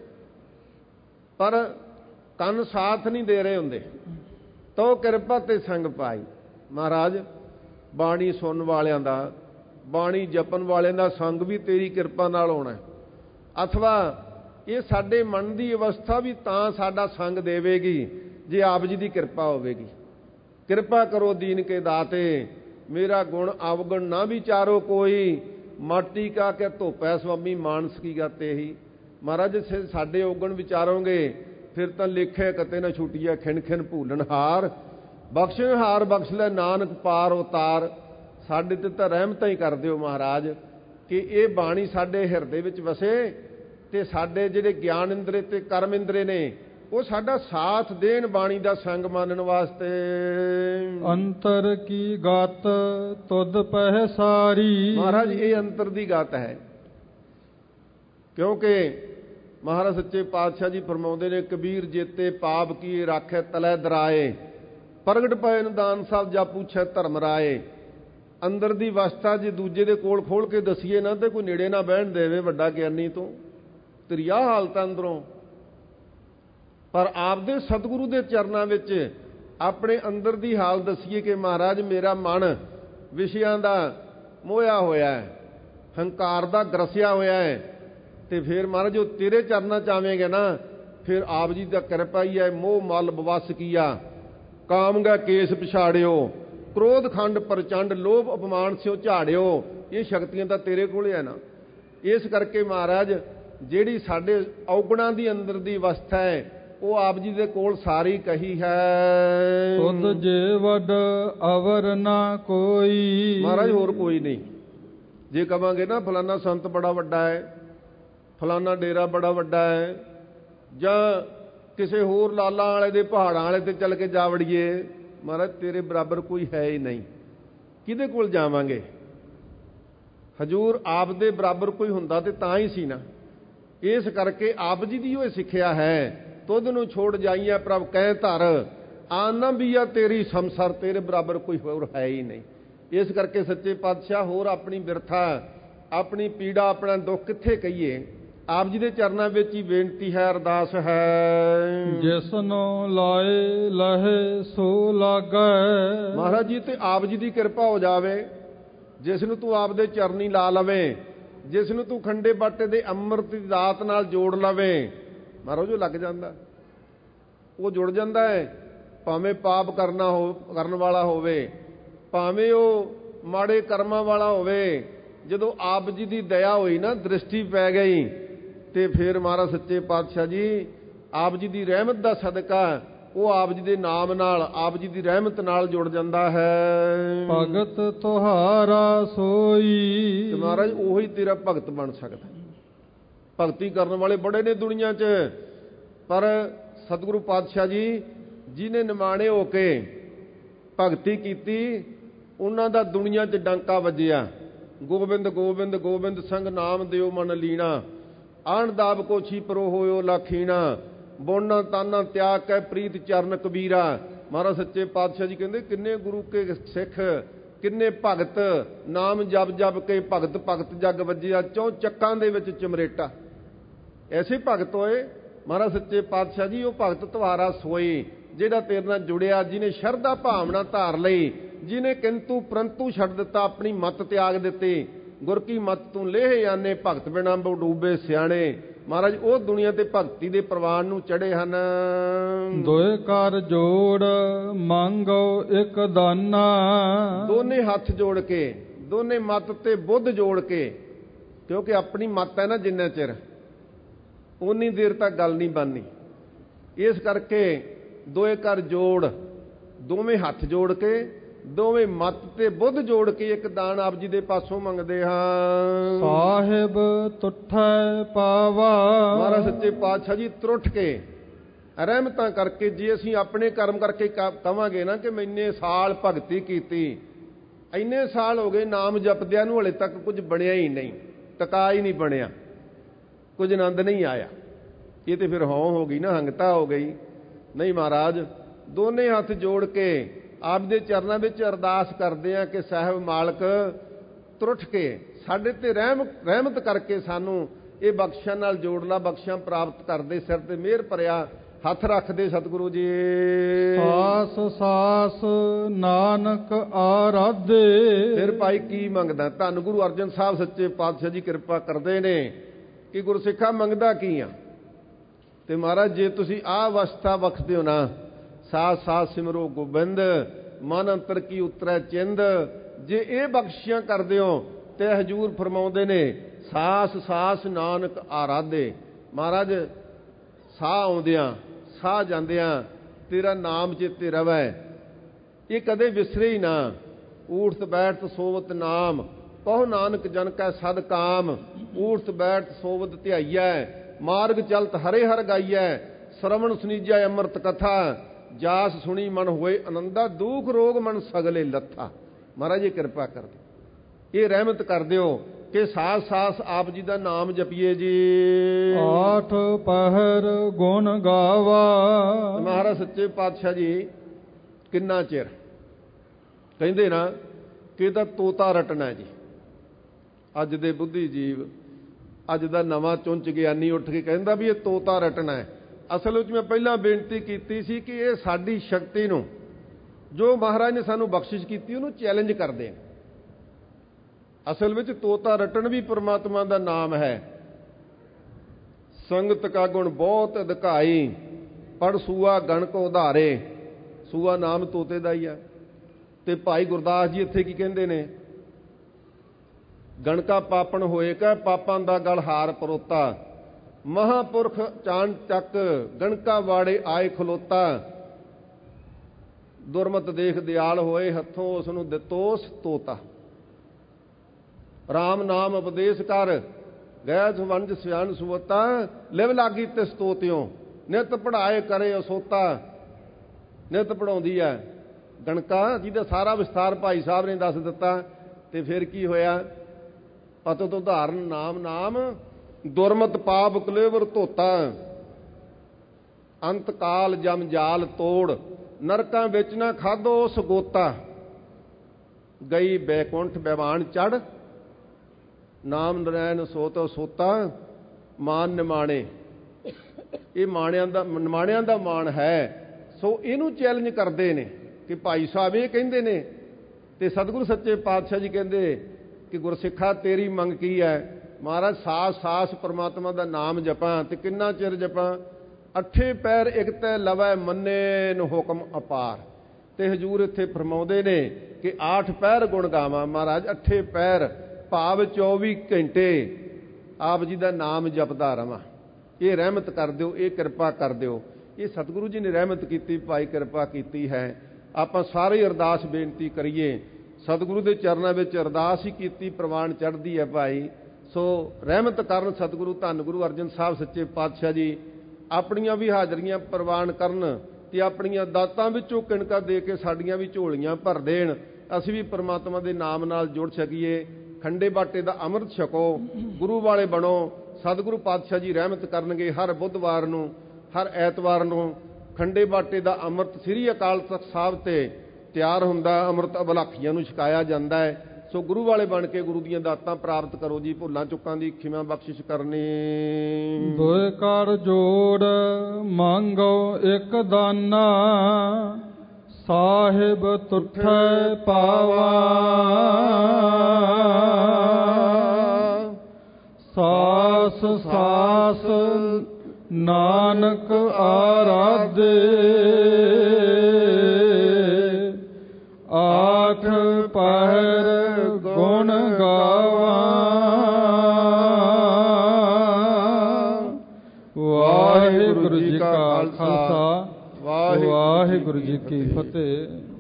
ਪਰ ਕੰਨ ਸਾਥ ਨਹੀਂ ਦੇ ਰਹੇ ਹੁੰਦੇ। ਤਉ ਕਿਰਪਾ ਤੇ ਸੰਗ ਪਾਈ। ਮਹਾਰਾਜ ਬਾਣੀ ਸੁਣਨ ਵਾਲਿਆਂ ਦਾ, ਬਾਣੀ ਜਪਣ ਵਾਲਿਆਂ ਦਾ ਸੰਗ ਵੀ ਤੇਰੀ ਕਿਰਪਾ ਨਾਲ ਹੋਣਾ। ਅਥਵਾ ਇਹ ਸਾਡੇ ਮਨ ਦੀ ਅਵਸਥਾ ਵੀ ਤਾਂ ਸਾਡਾ ਸੰਗ ਦੇਵੇਗੀ ਜੇ ਆਪ ਜੀ ਦੀ ਕਿਰਪਾ ਹੋਵੇਗੀ। ਕਿਰਪਾ ਕਰੋ ਦੀਨ ਕੇ ਦਾਤੇ, ਮੇਰਾ ਗੁਣ ਅਵਗੁਣ ਨਾ ਵਿਚਾਰੋ ਕੋਈ। ਮਾਟੀ ਕਾ ਕੇ ਧੋਪੈ ਸੁਆਮੀ ਮਾਨਸ ਕੀ ਗਾਤੇ ਹੀ। ਮਹਾਰਾਜ ਸਾਡੇ ਔਗਣ ਵਿਚਾਰੋਗੇ ਫਿਰ ਤਾਂ ਲੇਖੇ ਕਤੇ ਨਾ ਛੁੱਟੀਐ ਖਿਣ ਖਿਣ ਭੂਲਣਹਾਰ। ਬਖਸ਼ਣਹਾਰ ਬਖਸ਼ ਲੈ ਨਾਨਕ ਪਾਰ ਉਤਾਰ। ਸਾਡੇ ਤੇ ਤਾਂ ਰਹਿਮਤਾਂ ਹੀ ਕਰ ਦਿਓ ਮਹਾਰਾਜ, ਕਿ ਇਹ ਬਾਣੀ ਸਾਡੇ ਹਿਰਦੇ ਵਿੱਚ ਵਸੇ ਤੇ ਸਾਡੇ ਜਿਹੜੇ ਗਿਆਨ ਇੰਦਰੇ ਤੇ ਕਰਮ ਇੰਦਰੇ ਨੇ ਉਹ ਸਾਡਾ ਸਾਥ ਦੇਣ ਬਾਣੀ ਦਾ ਸੰਗ ਮੰਨਣ ਵਾਸਤੇ। ਅੰਤਰ ਕੀ ਗਤ ਤੁਧ ਪਹਿ ਸਾਰੀ। ਮਹਾਰਾਜ ਇਹ ਅੰਤਰ ਦੀ ਗਤ ਹੈ, ਕਿਉਂਕਿ ਮਹਾਰਾਜ ਸੱਚੇ ਪਾਤਸ਼ਾਹ ਜੀ ਫਰਮਾਉਂਦੇ ਨੇ, ਕਬੀਰ ਜੇਤੇ ਪਾਪ ਕੀ ਰਾਖੈ ਤਲੈ ਦਰਾਏ, ਪ੍ਰਗਟ ਪਏ ਨਿਦਾਨ ਸਾਹਿਬ ਜਾ ਪੁੱਛੈ ਧਰਮ ਰਾਏ। ਅੰਦਰ ਦੀ ਅਵਸਥਾ ਜੇ ਦੂਜੇ ਦੇ ਕੋਲ ਖੋਲ ਕੇ ਦਸੀਏ ਨਾ ਤੇ ਕੋਈ ਨੇੜੇ ਨਾ ਬਹਿਣ ਦੇਵੇ ਵੱਡਾ ਗਿਆਨੀ ਤੋਂ, ਤੇਰੀ ਆਹ ਹਾਲਤ ਅੰਦਰੋਂ। ਪਰ ਆਪਦੇ ਸਤਿਗੁਰੂ ਦੇ ਚਰਨਾਂ ਵਿੱਚ ਆਪਣੇ ਅੰਦਰ ਦੀ ਹਾਲ ਦਸੀਏ ਕਿ ਮਹਾਰਾਜ ਮੇਰਾ ਮਨ ਵਿਸ਼ਿਆਂ ਦਾ ਮੋਹਿਆ ਹੋਇਆ ਹੈ, ਹੰਕਾਰ ਦਾ ਗਰਸਿਆ ਹੋਇਆ ਹੈ, ਤੇ ਫਿਰ ਮਹਾਰਾਜ ਜੋ ਤੇਰੇ ਚਰਨਾਂ ਚ ਆਵੇਂਗੇ ਨਾ, ਫਿਰ ਆਪ ਜੀ ਦਾ ਕਿਰਪਾ ਹੀ ਹੈ। ਮੋਹ ਮਲ ਬਵਸ ਕੀਆ, ਕਾਮਗਾ ਕੇਸ ਪਛਾੜਿਓ, ਕ੍ਰੋਧ ਖੰਡ ਪ੍ਰਚੰਡ, ਲੋਭ ਅਪਮਾਨ ਸਿਓ ਝਾੜਿਓ। ਇਹ ਸ਼ਕਤੀਆਂ ਤਾਂ ਤੇਰੇ ਕੋਲ ਹੈ ਨਾ। ਇਸ ਕਰਕੇ ਮਹਾਰਾਜ ਜਿਹੜੀ ਸਾਡੇ ਔਗਣਾਂ ਦੀ ਅੰਦਰ ਦੀ ਅਵਸਥਾ ਹੈ ਉਹ ਆਪ ਜੀ ਦੇ ਕੋਲ ਸਾਰੀ ਕਹੀ ਹੈ। ਤੁਧ ਜੇ ਵੱਡ ਅਵਰ ਨਾ ਕੋਈ। ਮਹਾਰਾਜ ਹੋਰ ਕੋਈ ਨਹੀਂ। ਜੇ ਕਵਾਂਗੇ ਨਾ ਫਲਾਨਾ ਸੰਤ ਬੜਾ ਵੱਡਾ ਹੈ, ਫਲਾਨਾ ਡੇਰਾ ਬੜਾ ਵੱਡਾ ਹੈ, ਜਾਂ ਕਿਸੇ ਹੋਰ ਲਾਲਾਂ ਵਾਲੇ ਦੇ ਪਹਾੜਾਂ ਵਾਲੇ ਤੇ ਚੱਲ ਕੇ ਜਾ ਵੜੀਏ, ਮਹਾਰਾਜ ਤੇਰੇ ਬਰਾਬਰ ਕੋਈ ਹੈ ਹੀ ਨਹੀਂ। ਕਿਹਦੇ ਕੋਲ ਜਾਵਾਂਗੇ? ਹਜੂਰ ਆਪ ਦੇ ਬਰਾਬਰ ਕੋਈ ਹੁੰਦਾ ਤੇ ਤਾਂ ਹੀ ਸੀ ਨਾ। ਇਸ ਕਰਕੇ ਆਪ ਜੀ ਦੀ ਉਹ ਸਿੱਖਿਆ ਹੈ, ਤੁਧ ਨੂੰ ਛੋੜ ਜਾਈਏ ਪ੍ਰਭ ਕਹਿ ਧਰ, ਆਨਾ ਵੀ ਆ ਤੇਰੀ ਸੰਸਰ, ਤੇਰੇ ਬਰਾਬਰ ਕੋਈ ਹੋਰ ਹੈ ਹੀ ਨਹੀਂ। ਇਸ ਕਰਕੇ ਸੱਚੇ ਪਾਤਸ਼ਾਹ ਹੋਰ ਆਪਣੀ ਬਿਰਥਾ, ਆਪਣੀ ਪੀੜਾ, ਆਪਣਾ ਦੁੱਖ ਕਿੱਥੇ ਕਹੀਏ? ਆਪ ਜੀ ਦੇ ਚਰਨਾਂ ਵਿੱਚ ਹੀ ਬੇਨਤੀ ਹੈ, ਅਰਦਾਸ ਹੈ। ਜਿਸਨੂੰ ਲਾਏ ਲਹੇ ਸੋ ਲਾਗੈ। ਮਹਾਰਾਜ ਜੀ ਤੇ ਆਪ ਜੀ ਦੀ ਕਿਰਪਾ ਹੋ ਜਾਵੇ, ਜਿਸ ਨੂੰ ਤੂੰ ਆਪ ਦੇ ਚਰਨੀ ਲਾ ਲਵੇਂ, ਜਿਸ ਨੂੰ ਤੂੰ ਖੰਡੇ ਬਾਟੇ ਦੇ ਅੰਮ੍ਰਿਤ ਦੀ ਦਾਤ ਨਾਲ ਜੋੜ ਲਵੇਂ, ਮਹਾਰਾਜ ਉਹ ਲੱਗ ਜਾਂਦਾ, ਉਹ ਜੁੜ ਜਾਂਦਾ ਹੈ। ਭਾਵੇਂ ਪਾਪ ਕਰਨ ਵਾਲਾ ਹੋਵੇ, ਭਾਵੇਂ ਉਹ ਮਾੜੇ ਕਰਮਾਂ ਵਾਲਾ ਹੋਵੇ, ਜਦੋਂ ਆਪ ਜੀ ਦੀ ਦਇਆ ਹੋਈ ਨਾ, ਦ੍ਰਿਸ਼ਟੀ ਪੈ ਗਈ, ਤੇ ਫਿਰ ਮਹਾਰਾਜ ਸੱਚੇ ਪਾਤਸ਼ਾਹ ਜੀ ਆਪ ਜੀ ਦੀ ਰਹਿਮਤ ਦਾ ਸਦਕਾ ਉਹ ਆਪ ਜੀ ਦੇ ਨਾਮ ਨਾਲ, ਆਪ ਜੀ ਦੀ ਰਹਿਮਤ ਨਾਲ ਜੁੜ ਜਾਂਦਾ ਹੈ। ਭਗਤ ਤੁਹਾਰਾ ਸੋਈ। ਤੇ ਮਹਾਰਾਜ ਉਹੀ ਤੇਰਾ ਭਗਤ ਬਣ ਸਕਦਾ। ਭਗਤੀ ਕਰਨ ਵਾਲੇ ਬੜੇ ਨੇ ਦੁਨੀਆ 'ਚ, ਪਰ ਸਤਿਗੁਰੂ ਪਾਤਸ਼ਾਹ ਜੀ ਜਿਹਨੇ ਨਿਮਾਣੇ ਹੋ ਕੇ ਭਗਤੀ ਕੀਤੀ, ਉਹਨਾਂ ਦਾ ਦੁਨੀਆ 'ਚ ਡੰਕਾ ਵੱਜਿਆ। ਗੋਬਿੰਦ ਗੋਬਿੰਦ ਗੋਬਿੰਦ ਸੰਗ ਨਾਮ ਦਿਓ ਮਨ ਲੀਣਾ, ਆਣ ਦਾਬ ਕੋ ਛੀਪਰੋ ਹੋਇਓ ਲਾਖੀਣਾ, ਬੋਨਾ ਤਾਨਾ ਤਿਆਗ ਕੈ ਪ੍ਰੀਤ ਚਰਨ ਕਬੀਰਾ। ਮਹਾਰਾਜ ਸੱਚੇ ਪਾਤਸ਼ਾਹ ਜੀ ਕਹਿੰਦੇ, ਕਿੰਨੇ ਗੁਰੂ ਕੇ ਸਿੱਖ, ਕਿੰਨੇ ਭਗਤ, ਨਾਮ ਜਪ ਜਪ ਕੇ ਭਗਤ ਭਗਤ ਜਗ ਵੱਜਿਆ, ਚੌਂ ਚੱਕਾਂ ਦੇ ਵਿੱਚ ਚਮਰੇਟਾ। ਐਸੇ ਭਗਤ ਹੋਏ ਮਹਾਰਾਜ ਸੱਚੇ ਪਾਤਸ਼ਾਹ ਜੀ। ਉਹ ਭਗਤ ਤੁਹਾਰਾ ਸੋਈ, ਜਿਹੜਾ ਤੇਰੇ ਨਾਲ ਜੁੜਿਆ, ਜਿਹਨੇ ਸ਼ਰਧਾ ਭਾਵਨਾ ਧਾਰ ਲਈ, ਜਿਹਨੇ ਕਿੰਤੂ ਪ੍ਰੰਤੂ ਛੱਡ ਦਿੱਤਾ, ਆਪਣੀ ਮੱਤ ਤਿਆਗ ਦਿੱਤੀ। ਗੁਰ ਕੀ ਮੱਤ ਤੂੰ ਲੇਹ ਆਨੇ, ਭਗਤ ਬਿਨਾਂ ਡੂਬੇ ਸਿਆਣੇ। ਮਹਾਰਾਜ ਉਹ ਦੁਨੀਆ ਤੇ ਭਗਤੀ ਦੇ ਪ੍ਰਵਾਨ ਨੂੰ ਚੜੇ ਹਨ। ਦੋਏ ਕਰ ਜੋੜ ਮੰਗੋ ਇੱਕ ਦਾਨਾ। ਦੋਨੇ ਹੱਥ ਜੋੜ ਕੇ, ਦੋਨੇ ਮੱਤ ਤੇ ਬੁੱਧ ਜੋੜ ਕੇ, ਕਿਉਂਕਿ ਆਪਣੀ ਮੱਤ ਹੈ ਨਾ, ਜਿੰਨਾ ਚਿਰ ਉਨੀ ਦੇਰ ਤੱਕ ਗੱਲ ਨਹੀਂ ਬਣਨੀ। ਇਸ ਕਰਕੇ ਦੋਏ ਕਰ ਜੋੜ, ਦੋਵੇਂ ਹੱਥ ਜੋੜ ਕੇ, ਦੋਵੇਂ ਮੱਤ ਤੇ ਬੁੱਧ ਜੋੜ ਕੇ ਇੱਕ ਦਾਨ ਆਪ ਜੀ ਦੇ ਪਾਸੋਂ ਮੰਗਦੇ ਹਾਂ। ਸਾਹਿਬ ਤੁਠੈ ਪਾਵਾ। ਮਹਾਰਾਜ ਸੱਚੇ ਪਾਤਸ਼ਾਹ ਜੀ ਤਰੁੱਠ ਕੇ, ਰਹਿਮਤਾਂ ਕਰਕੇ, ਜੇ ਅਸੀਂ ਆਪਣੇ ਕਰਮ ਕਰਕੇ ਕਵਾਂਗੇ ਨਾ ਕਿ ਮੈਂ ਇੰਨੇ ਸਾਲ ਭਗਤੀ ਕੀਤੀ, ਇੰਨੇ ਸਾਲ ਹੋ ਗਏ ਨਾਮ ਜਪਦਿਆਂ ਨੂੰ, ਹਲੇ ਤੱਕ ਕੁਝ ਬਣਿਆ ਹੀ ਨਹੀਂ, ਟਕਾ ਹੀ ਨਹੀਂ ਬਣਿਆ, ਕੁਝ ਆਨੰਦ ਨਹੀਂ ਆਇਆ, ਇਹ ਤੇ ਫਿਰ ਹਉ ਹੋ ਗਈ ਨਾ, ਹੰਗਤਾ ਹੋ ਗਈ। ਨਹੀਂ ਮਹਾਰਾਜ, ਦੋਨੇ ਹੱਥ ਜੋੜ ਕੇ ਆਪ ਦੇ ਚਰਨਾਂ ਵਿੱਚ ਅਰਦਾਸ ਕਰਦੇ ਆ ਕਿ ਸਾਹਿਬ ਮਾਲਕ ਤਰੁੱਠ ਕੇ ਸਾਡੇ ਤੇ ਰਹਿਮਤ ਕਰਕੇ ਸਾਨੂੰ ਇਹ ਬਖਸ਼ਾਂ ਨਾਲ ਜੋੜ ਲਾ, ਬਖਸ਼ਾਂ ਪ੍ਰਾਪਤ ਕਰਦੇ, ਸਿਰ ਤੇ ਮਿਹਰ ਭਰਿਆ ਹੱਥ ਰੱਖਦੇ ਸਤਿਗੁਰੂ ਜੀ। ਸਾਸ ਸਾਸ ਨਾਨਕ ਆਰਾਧੇ। ਫਿਰ ਭਾਈ ਕੀ ਮੰਗਦਾ? ਧੰਨ ਗੁਰੂ ਅਰਜਨ ਸਾਹਿਬ ਸੱਚੇ ਪਾਤਸ਼ਾਹ ਜੀ ਕਿਰਪਾ ਕਰਦੇ ਨੇ ਕਿ ਗੁਰਸਿੱਖਾ ਮੰਗਦਾ ਕੀ ਆ? ਤੇ ਮਹਾਰਾਜ ਜੇ ਤੁਸੀਂ ਆਹ ਅਵਸਥਾ ਬਖਸ਼ਦੇ ਹੋ ਨਾ, ਸਾਸ ਸਾਸ ਸਿਮਰੋ ਗੋਬਿੰਦ, ਮਨ ਅੰਤਰ ਕੀ ਉਤਰੈ ਚਿੰਦ, ਜੇ ਇਹ ਬਖਸ਼ਿਸ਼ਾਂ ਕਰਦੇ ਹੋ ਤੇ ਹਜੂਰ ਫਰਮਾਉਂਦੇ ਨੇ ਸਾਸ ਸਾਸ ਨਾਨਕ ਆਰਾਧੇ। ਮਹਾਰਾਜ ਸਾਹ ਆਉਂਦਿਆਂ ਸਾਹ ਜਾਂਦਿਆਂ ਤੇਰਾ ਨਾਮ ਚੇਤੇ ਰਵੈ, ਇਹ ਕਦੇ ਵਿਸਰੇ ਹੀ ਨਾ। ਊਠਤ ਬੈਠਤ ਸੋਵਤ ਨਾਮ, ਕਹੋ ਨਾਨਕ ਜਨ ਕੈ ਸਦ ਕਾਮ। ਊਠਤ ਬੈਠਤ ਸੋਵਤ ਧਿਆਈਐ, ਮਾਰਗ ਚਲਤ ਹਰੇ ਹਰ ਗਾਈਐ। ਸਰਵਣ ਸੁਨੀਜੈ ਅੰਮ੍ਰਿਤ ਕਥਾ, ਜਾਸ ਸੁਣੀ ਮਨ ਹੋਏ ਆਨੰਦਾ। ਦੁਖ ਰੋਗ ਮਨ ਸਗਲੇ ਲੱਥਾ। ਮਹਾਰਾਜ ਜੀ ਕਿਰਪਾ ਕਰ ਦਿਓ, ਇਹ ਰਹਿਮਤ ਕਰ ਦਿਓ ਕਿ ਸਾਸ ਸਾਸ ਆਪ ਜੀ ਦਾ ਨਾਮ ਜਪੀਏ ਜੀ। ਆਠ ਪਹਿਰ ਗੁਣ ਗਾਵਾ। ਮਹਾਰਾਜ ਸੱਚੇ ਪਾਤਸ਼ਾਹ ਜੀ ਕਿੰਨਾ ਚਿਰ ਕਹਿੰਦੇ ਨਾ ਕਿ ਇਹਦਾ ਤੋਤਾ ਰਟਣਾ ਜੀ। ਅੱਜ ਦੇ ਬੁੱਧੀ ਜੀਵ, ਅੱਜ ਦਾ ਨਵਾਂ ਚੁੰਚ ਗਿਆਨੀ ਉੱਠ ਕੇ ਕਹਿੰਦਾ ਵੀ ਇਹ ਤੋਤਾ ਰਟਣਾ ਹੈ। ਅਸਲ ਵਿੱਚ ਮੈਂ ਪਹਿਲਾਂ ਬੇਨਤੀ ਕੀਤੀ ਸੀ ਕਿ ਇਹ ਸਾਡੀ ਸ਼ਕਤੀ ਨੂੰ, ਜੋ ਮਹਾਰਾਜ ਨੇ ਸਾਨੂੰ ਬਖਸ਼ਿਸ਼ ਕੀਤੀ, ਉਹਨੂੰ ਚੈਲੰਜ ਕਰਦੇ ਨੇ। ਅਸਲ ਵਿੱਚ ਤੋਤਾ ਰਟਣ ਵੀ ਪ੍ਰਮਾਤਮਾ ਦਾ ਨਾਮ ਹੈ। ਸੰਗਤ ਕਾ ਗੁਣ ਬਹੁਤ ਅਧਿਕਾਈ, ਪੜ ਸੂਆ ਗਣਕ ਉਧਾਰੇ। ਸੂਆ ਨਾਮ ਤੋਤੇ ਦਾ ਹੀ ਹੈ। ਤੇ ਭਾਈ ਗੁਰਦਾਸ ਜੀ ਇੱਥੇ ਕੀ ਕਹਿੰਦੇ ਨੇ? ਗਣਕਾ ਪਾਪਣ ਹੋਏ ਕਾ, ਪਾਪਾਂ ਦਾ ਗਲ ਹਾਰ ਪਰੋਤਾ। ਮਹਾਪੁਰਖ ਚਾਨ ਚੱਕ, ਗਣਕਾ ਵਾੜੇ ਆਏ ਖਲੋਤਾ। ਦੁਰਮਤ ਦੇਖ ਦਿਆਲ ਹੋਏ, ਹੱਥੋਂ ਉਸ ਨੂੰ ਦਿੱਤੋਸ ਤੋਤਾ। ਰਾਮ ਨਾਮ ਉਪਦੇਸ਼ ਕਰ, ਗੈ ਵੰਜ ਸਿਆਣ ਸੁਵਤਾ। ਲਿਵ ਲਾਗੀ ਤਿਸ ਤੋਤਿਓ, ਨਿਤ ਪੜਾਏ ਕਰੇ ਅਸੋਤਾ। ਨਿਤ ਪੜਾਉਂਦੀ ਹੈ ਗਣਕਾ, ਜਿਹਦਾ ਸਾਰਾ ਵਿਸਥਾਰ ਭਾਈ ਸਾਹਿਬ ਨੇ ਦੱਸ ਦਿੱਤਾ। ਤੇ ਫਿਰ ਕੀ ਹੋਇਆ? ਪਤਿਤ ਉਦਾਹਰਨ ਨਾਮ ਨਾਮ, ਦੁਰਮਤ ਪਾਪ ਕਲੇਵਰ ਧੋਤਾ। ਅੰਤ ਕਾਲ ਜਮ ਜਾਲ ਤੋੜ, ਨਰਕਾਂ ਵਿੱਚ ਨਾ ਖਾਧੋ ਉਸ ਗੋਤਾ। ਗਈ ਬੈਕੁੰਠ ਬੈਵਾਨ ਚੜ, ਨਾਮ ਨਰੈਣ ਸੋਤ ਸੋਤਾ। ਮਾਨ ਨਿਮਾਣੇ, ਇਹ ਨਿਮਾਣਿਆਂ ਦਾ ਮਾਣ ਹੈ। ਸੋ ਇਹਨੂੰ ਚੈਲੰਜ ਕਰਦੇ ਨੇ ਕਿ ਭਾਈ ਸਾਹਿਬ ਇਹ ਕਹਿੰਦੇ ਨੇ। ਤੇ ਸਤਿਗੁਰੂ ਸੱਚੇ ਪਾਤਸ਼ਾਹ ਜੀ ਕਹਿੰਦੇ ਕਿ ਗੁਰਸਿੱਖਾ ਤੇਰੀ ਮੰਗ ਕੀ ਹੈ? ਮਹਾਰਾਜ ਸਾਸ ਸਾਸ ਪ੍ਰਮਾਤਮਾ ਦਾ ਨਾਮ ਜਪਾਂ। ਤੇ ਕਿੰਨਾ ਚਿਰ ਜਪਾਂ? ਅੱਠੇ ਪੈਰ ਇੱਕ ਤੈ ਲਵੈ ਮੰਨੇ ਨੂੰ ਹੁਕਮ ਅਪਾਰ। ਤੇ ਹਜੂਰ ਇੱਥੇ ਫਰਮਾਉਂਦੇ ਨੇ ਕਿ 8 ਪਹਿਰ ਗੁਣ ਗਾਵਾਂ। ਮਹਾਰਾਜ ਅੱਠੇ ਪੈਰ ਭਾਵ 24 ਘੰਟੇ ਆਪ ਜੀ ਦਾ ਨਾਮ ਜਪਦਾ ਰਵਾਂ। ਇਹ ਰਹਿਮਤ ਕਰ ਦਿਓ, ਇਹ ਕਿਰਪਾ ਕਰ ਦਿਓ। ਇਹ ਸਤਿਗੁਰੂ ਜੀ ਨੇ ਰਹਿਮਤ ਕੀਤੀ, ਭਾਈ ਕਿਰਪਾ ਕੀਤੀ ਹੈ। ਆਪਾਂ ਸਾਰੇ ਅਰਦਾਸ ਬੇਨਤੀ ਕਰੀਏ। ਸਤਿਗੁਰੂ ਦੇ ਚਰਨਾਂ ਵਿੱਚ ਅਰਦਾਸ ਹੀ ਕੀਤੀ ਪ੍ਰਵਾਨ ਚੜ੍ਹਦੀ ਹੈ ਭਾਈ। ਸੋ ਰਹਿਮਤ ਕਰਨ ਸਤਿਗੁਰੂ ਧੰਨ ਗੁਰੂ ਅਰਜਨ ਸਾਹਿਬ ਸੱਚੇ ਪਾਤਸ਼ਾਹ ਜੀ। ਆਪਣੀਆਂ ਵੀ ਹਾਜ਼ਰੀਆਂ ਪ੍ਰਵਾਨ ਕਰਨ ਤੇ ਆਪਣੀਆਂ ਦਾਤਾਂ ਵਿੱਚੋਂ ਕਿਣਕਾ ਦੇ ਕੇ ਸਾਡੀਆਂ ਵੀ ਝੋਲੀਆਂ ਭਰ ਦੇਣ। ਅਸੀਂ ਵੀ ਪ੍ਰਮਾਤਮਾ ਦੇ ਨਾਮ ਨਾਲ ਜੁੜ ਸਕੀਏ। ਖੰਡੇ ਬਾਟੇ ਦਾ ਅੰਮ੍ਰਿਤ ਛਕੋ, ਗੁਰੂ ਵਾਲੇ ਬਣੋ। ਸਤਿਗੁਰੂ ਪਾਤਸ਼ਾਹ ਜੀ ਰਹਿਮਤ ਕਰਨਗੇ। ਹਰ ਬੁੱਧਵਾਰ ਨੂੰ, ਹਰ ਐਤਵਾਰ ਨੂੰ ਖੰਡੇ ਬਾਟੇ ਦਾ ਅੰਮ੍ਰਿਤ ਸ੍ਰੀ ਅਕਾਲ ਤਖਤ ਸਾਹਿਬ ਤੇ ਤਿਆਰ ਹੁੰਦਾ। ਅੰਮ੍ਰਿਤ ਅਬਲਾਖੀਆਂ ਨੂੰ ਛਕਾਇਆ ਜਾਂਦਾ ਹੈ। ਸੋ ਗੁਰੂ ਵਾਲੇ ਬਣ ਕੇ ਗੁਰੂ ਦੀਆਂ ਦਾਤਾਂ ਪ੍ਰਾਪਤ ਕਰੋ ਜੀ। ਭੁੱਲਾਂ ਚੁੱਕਾਂ ਦੀ ਖਿਮਾ ਬਖਸ਼ਿਸ਼ ਕਰਨੀ। ਦੋਇ ਕਰ ਜੋੜ ਮੰਗੋ ਇੱਕ ਦਾਨਾ, ਸਾਹਿਬ ਤੁਠੈ ਪਾਵਾ। ਸਾਸ ਸਾਸ ਨਾਨਕ ਆਰਾਧੇ, ਆਠ ਪਹਿਰ ਗੁਣ ਗਾਵਾਂ। ਵਾਹਿਗੁਰੂ ਜੀ ਕਾ ਖਾਲਸਾ, ਵਾਹਿਗੁਰੂ ਜੀ ਕੀ ਫਤਿਹ।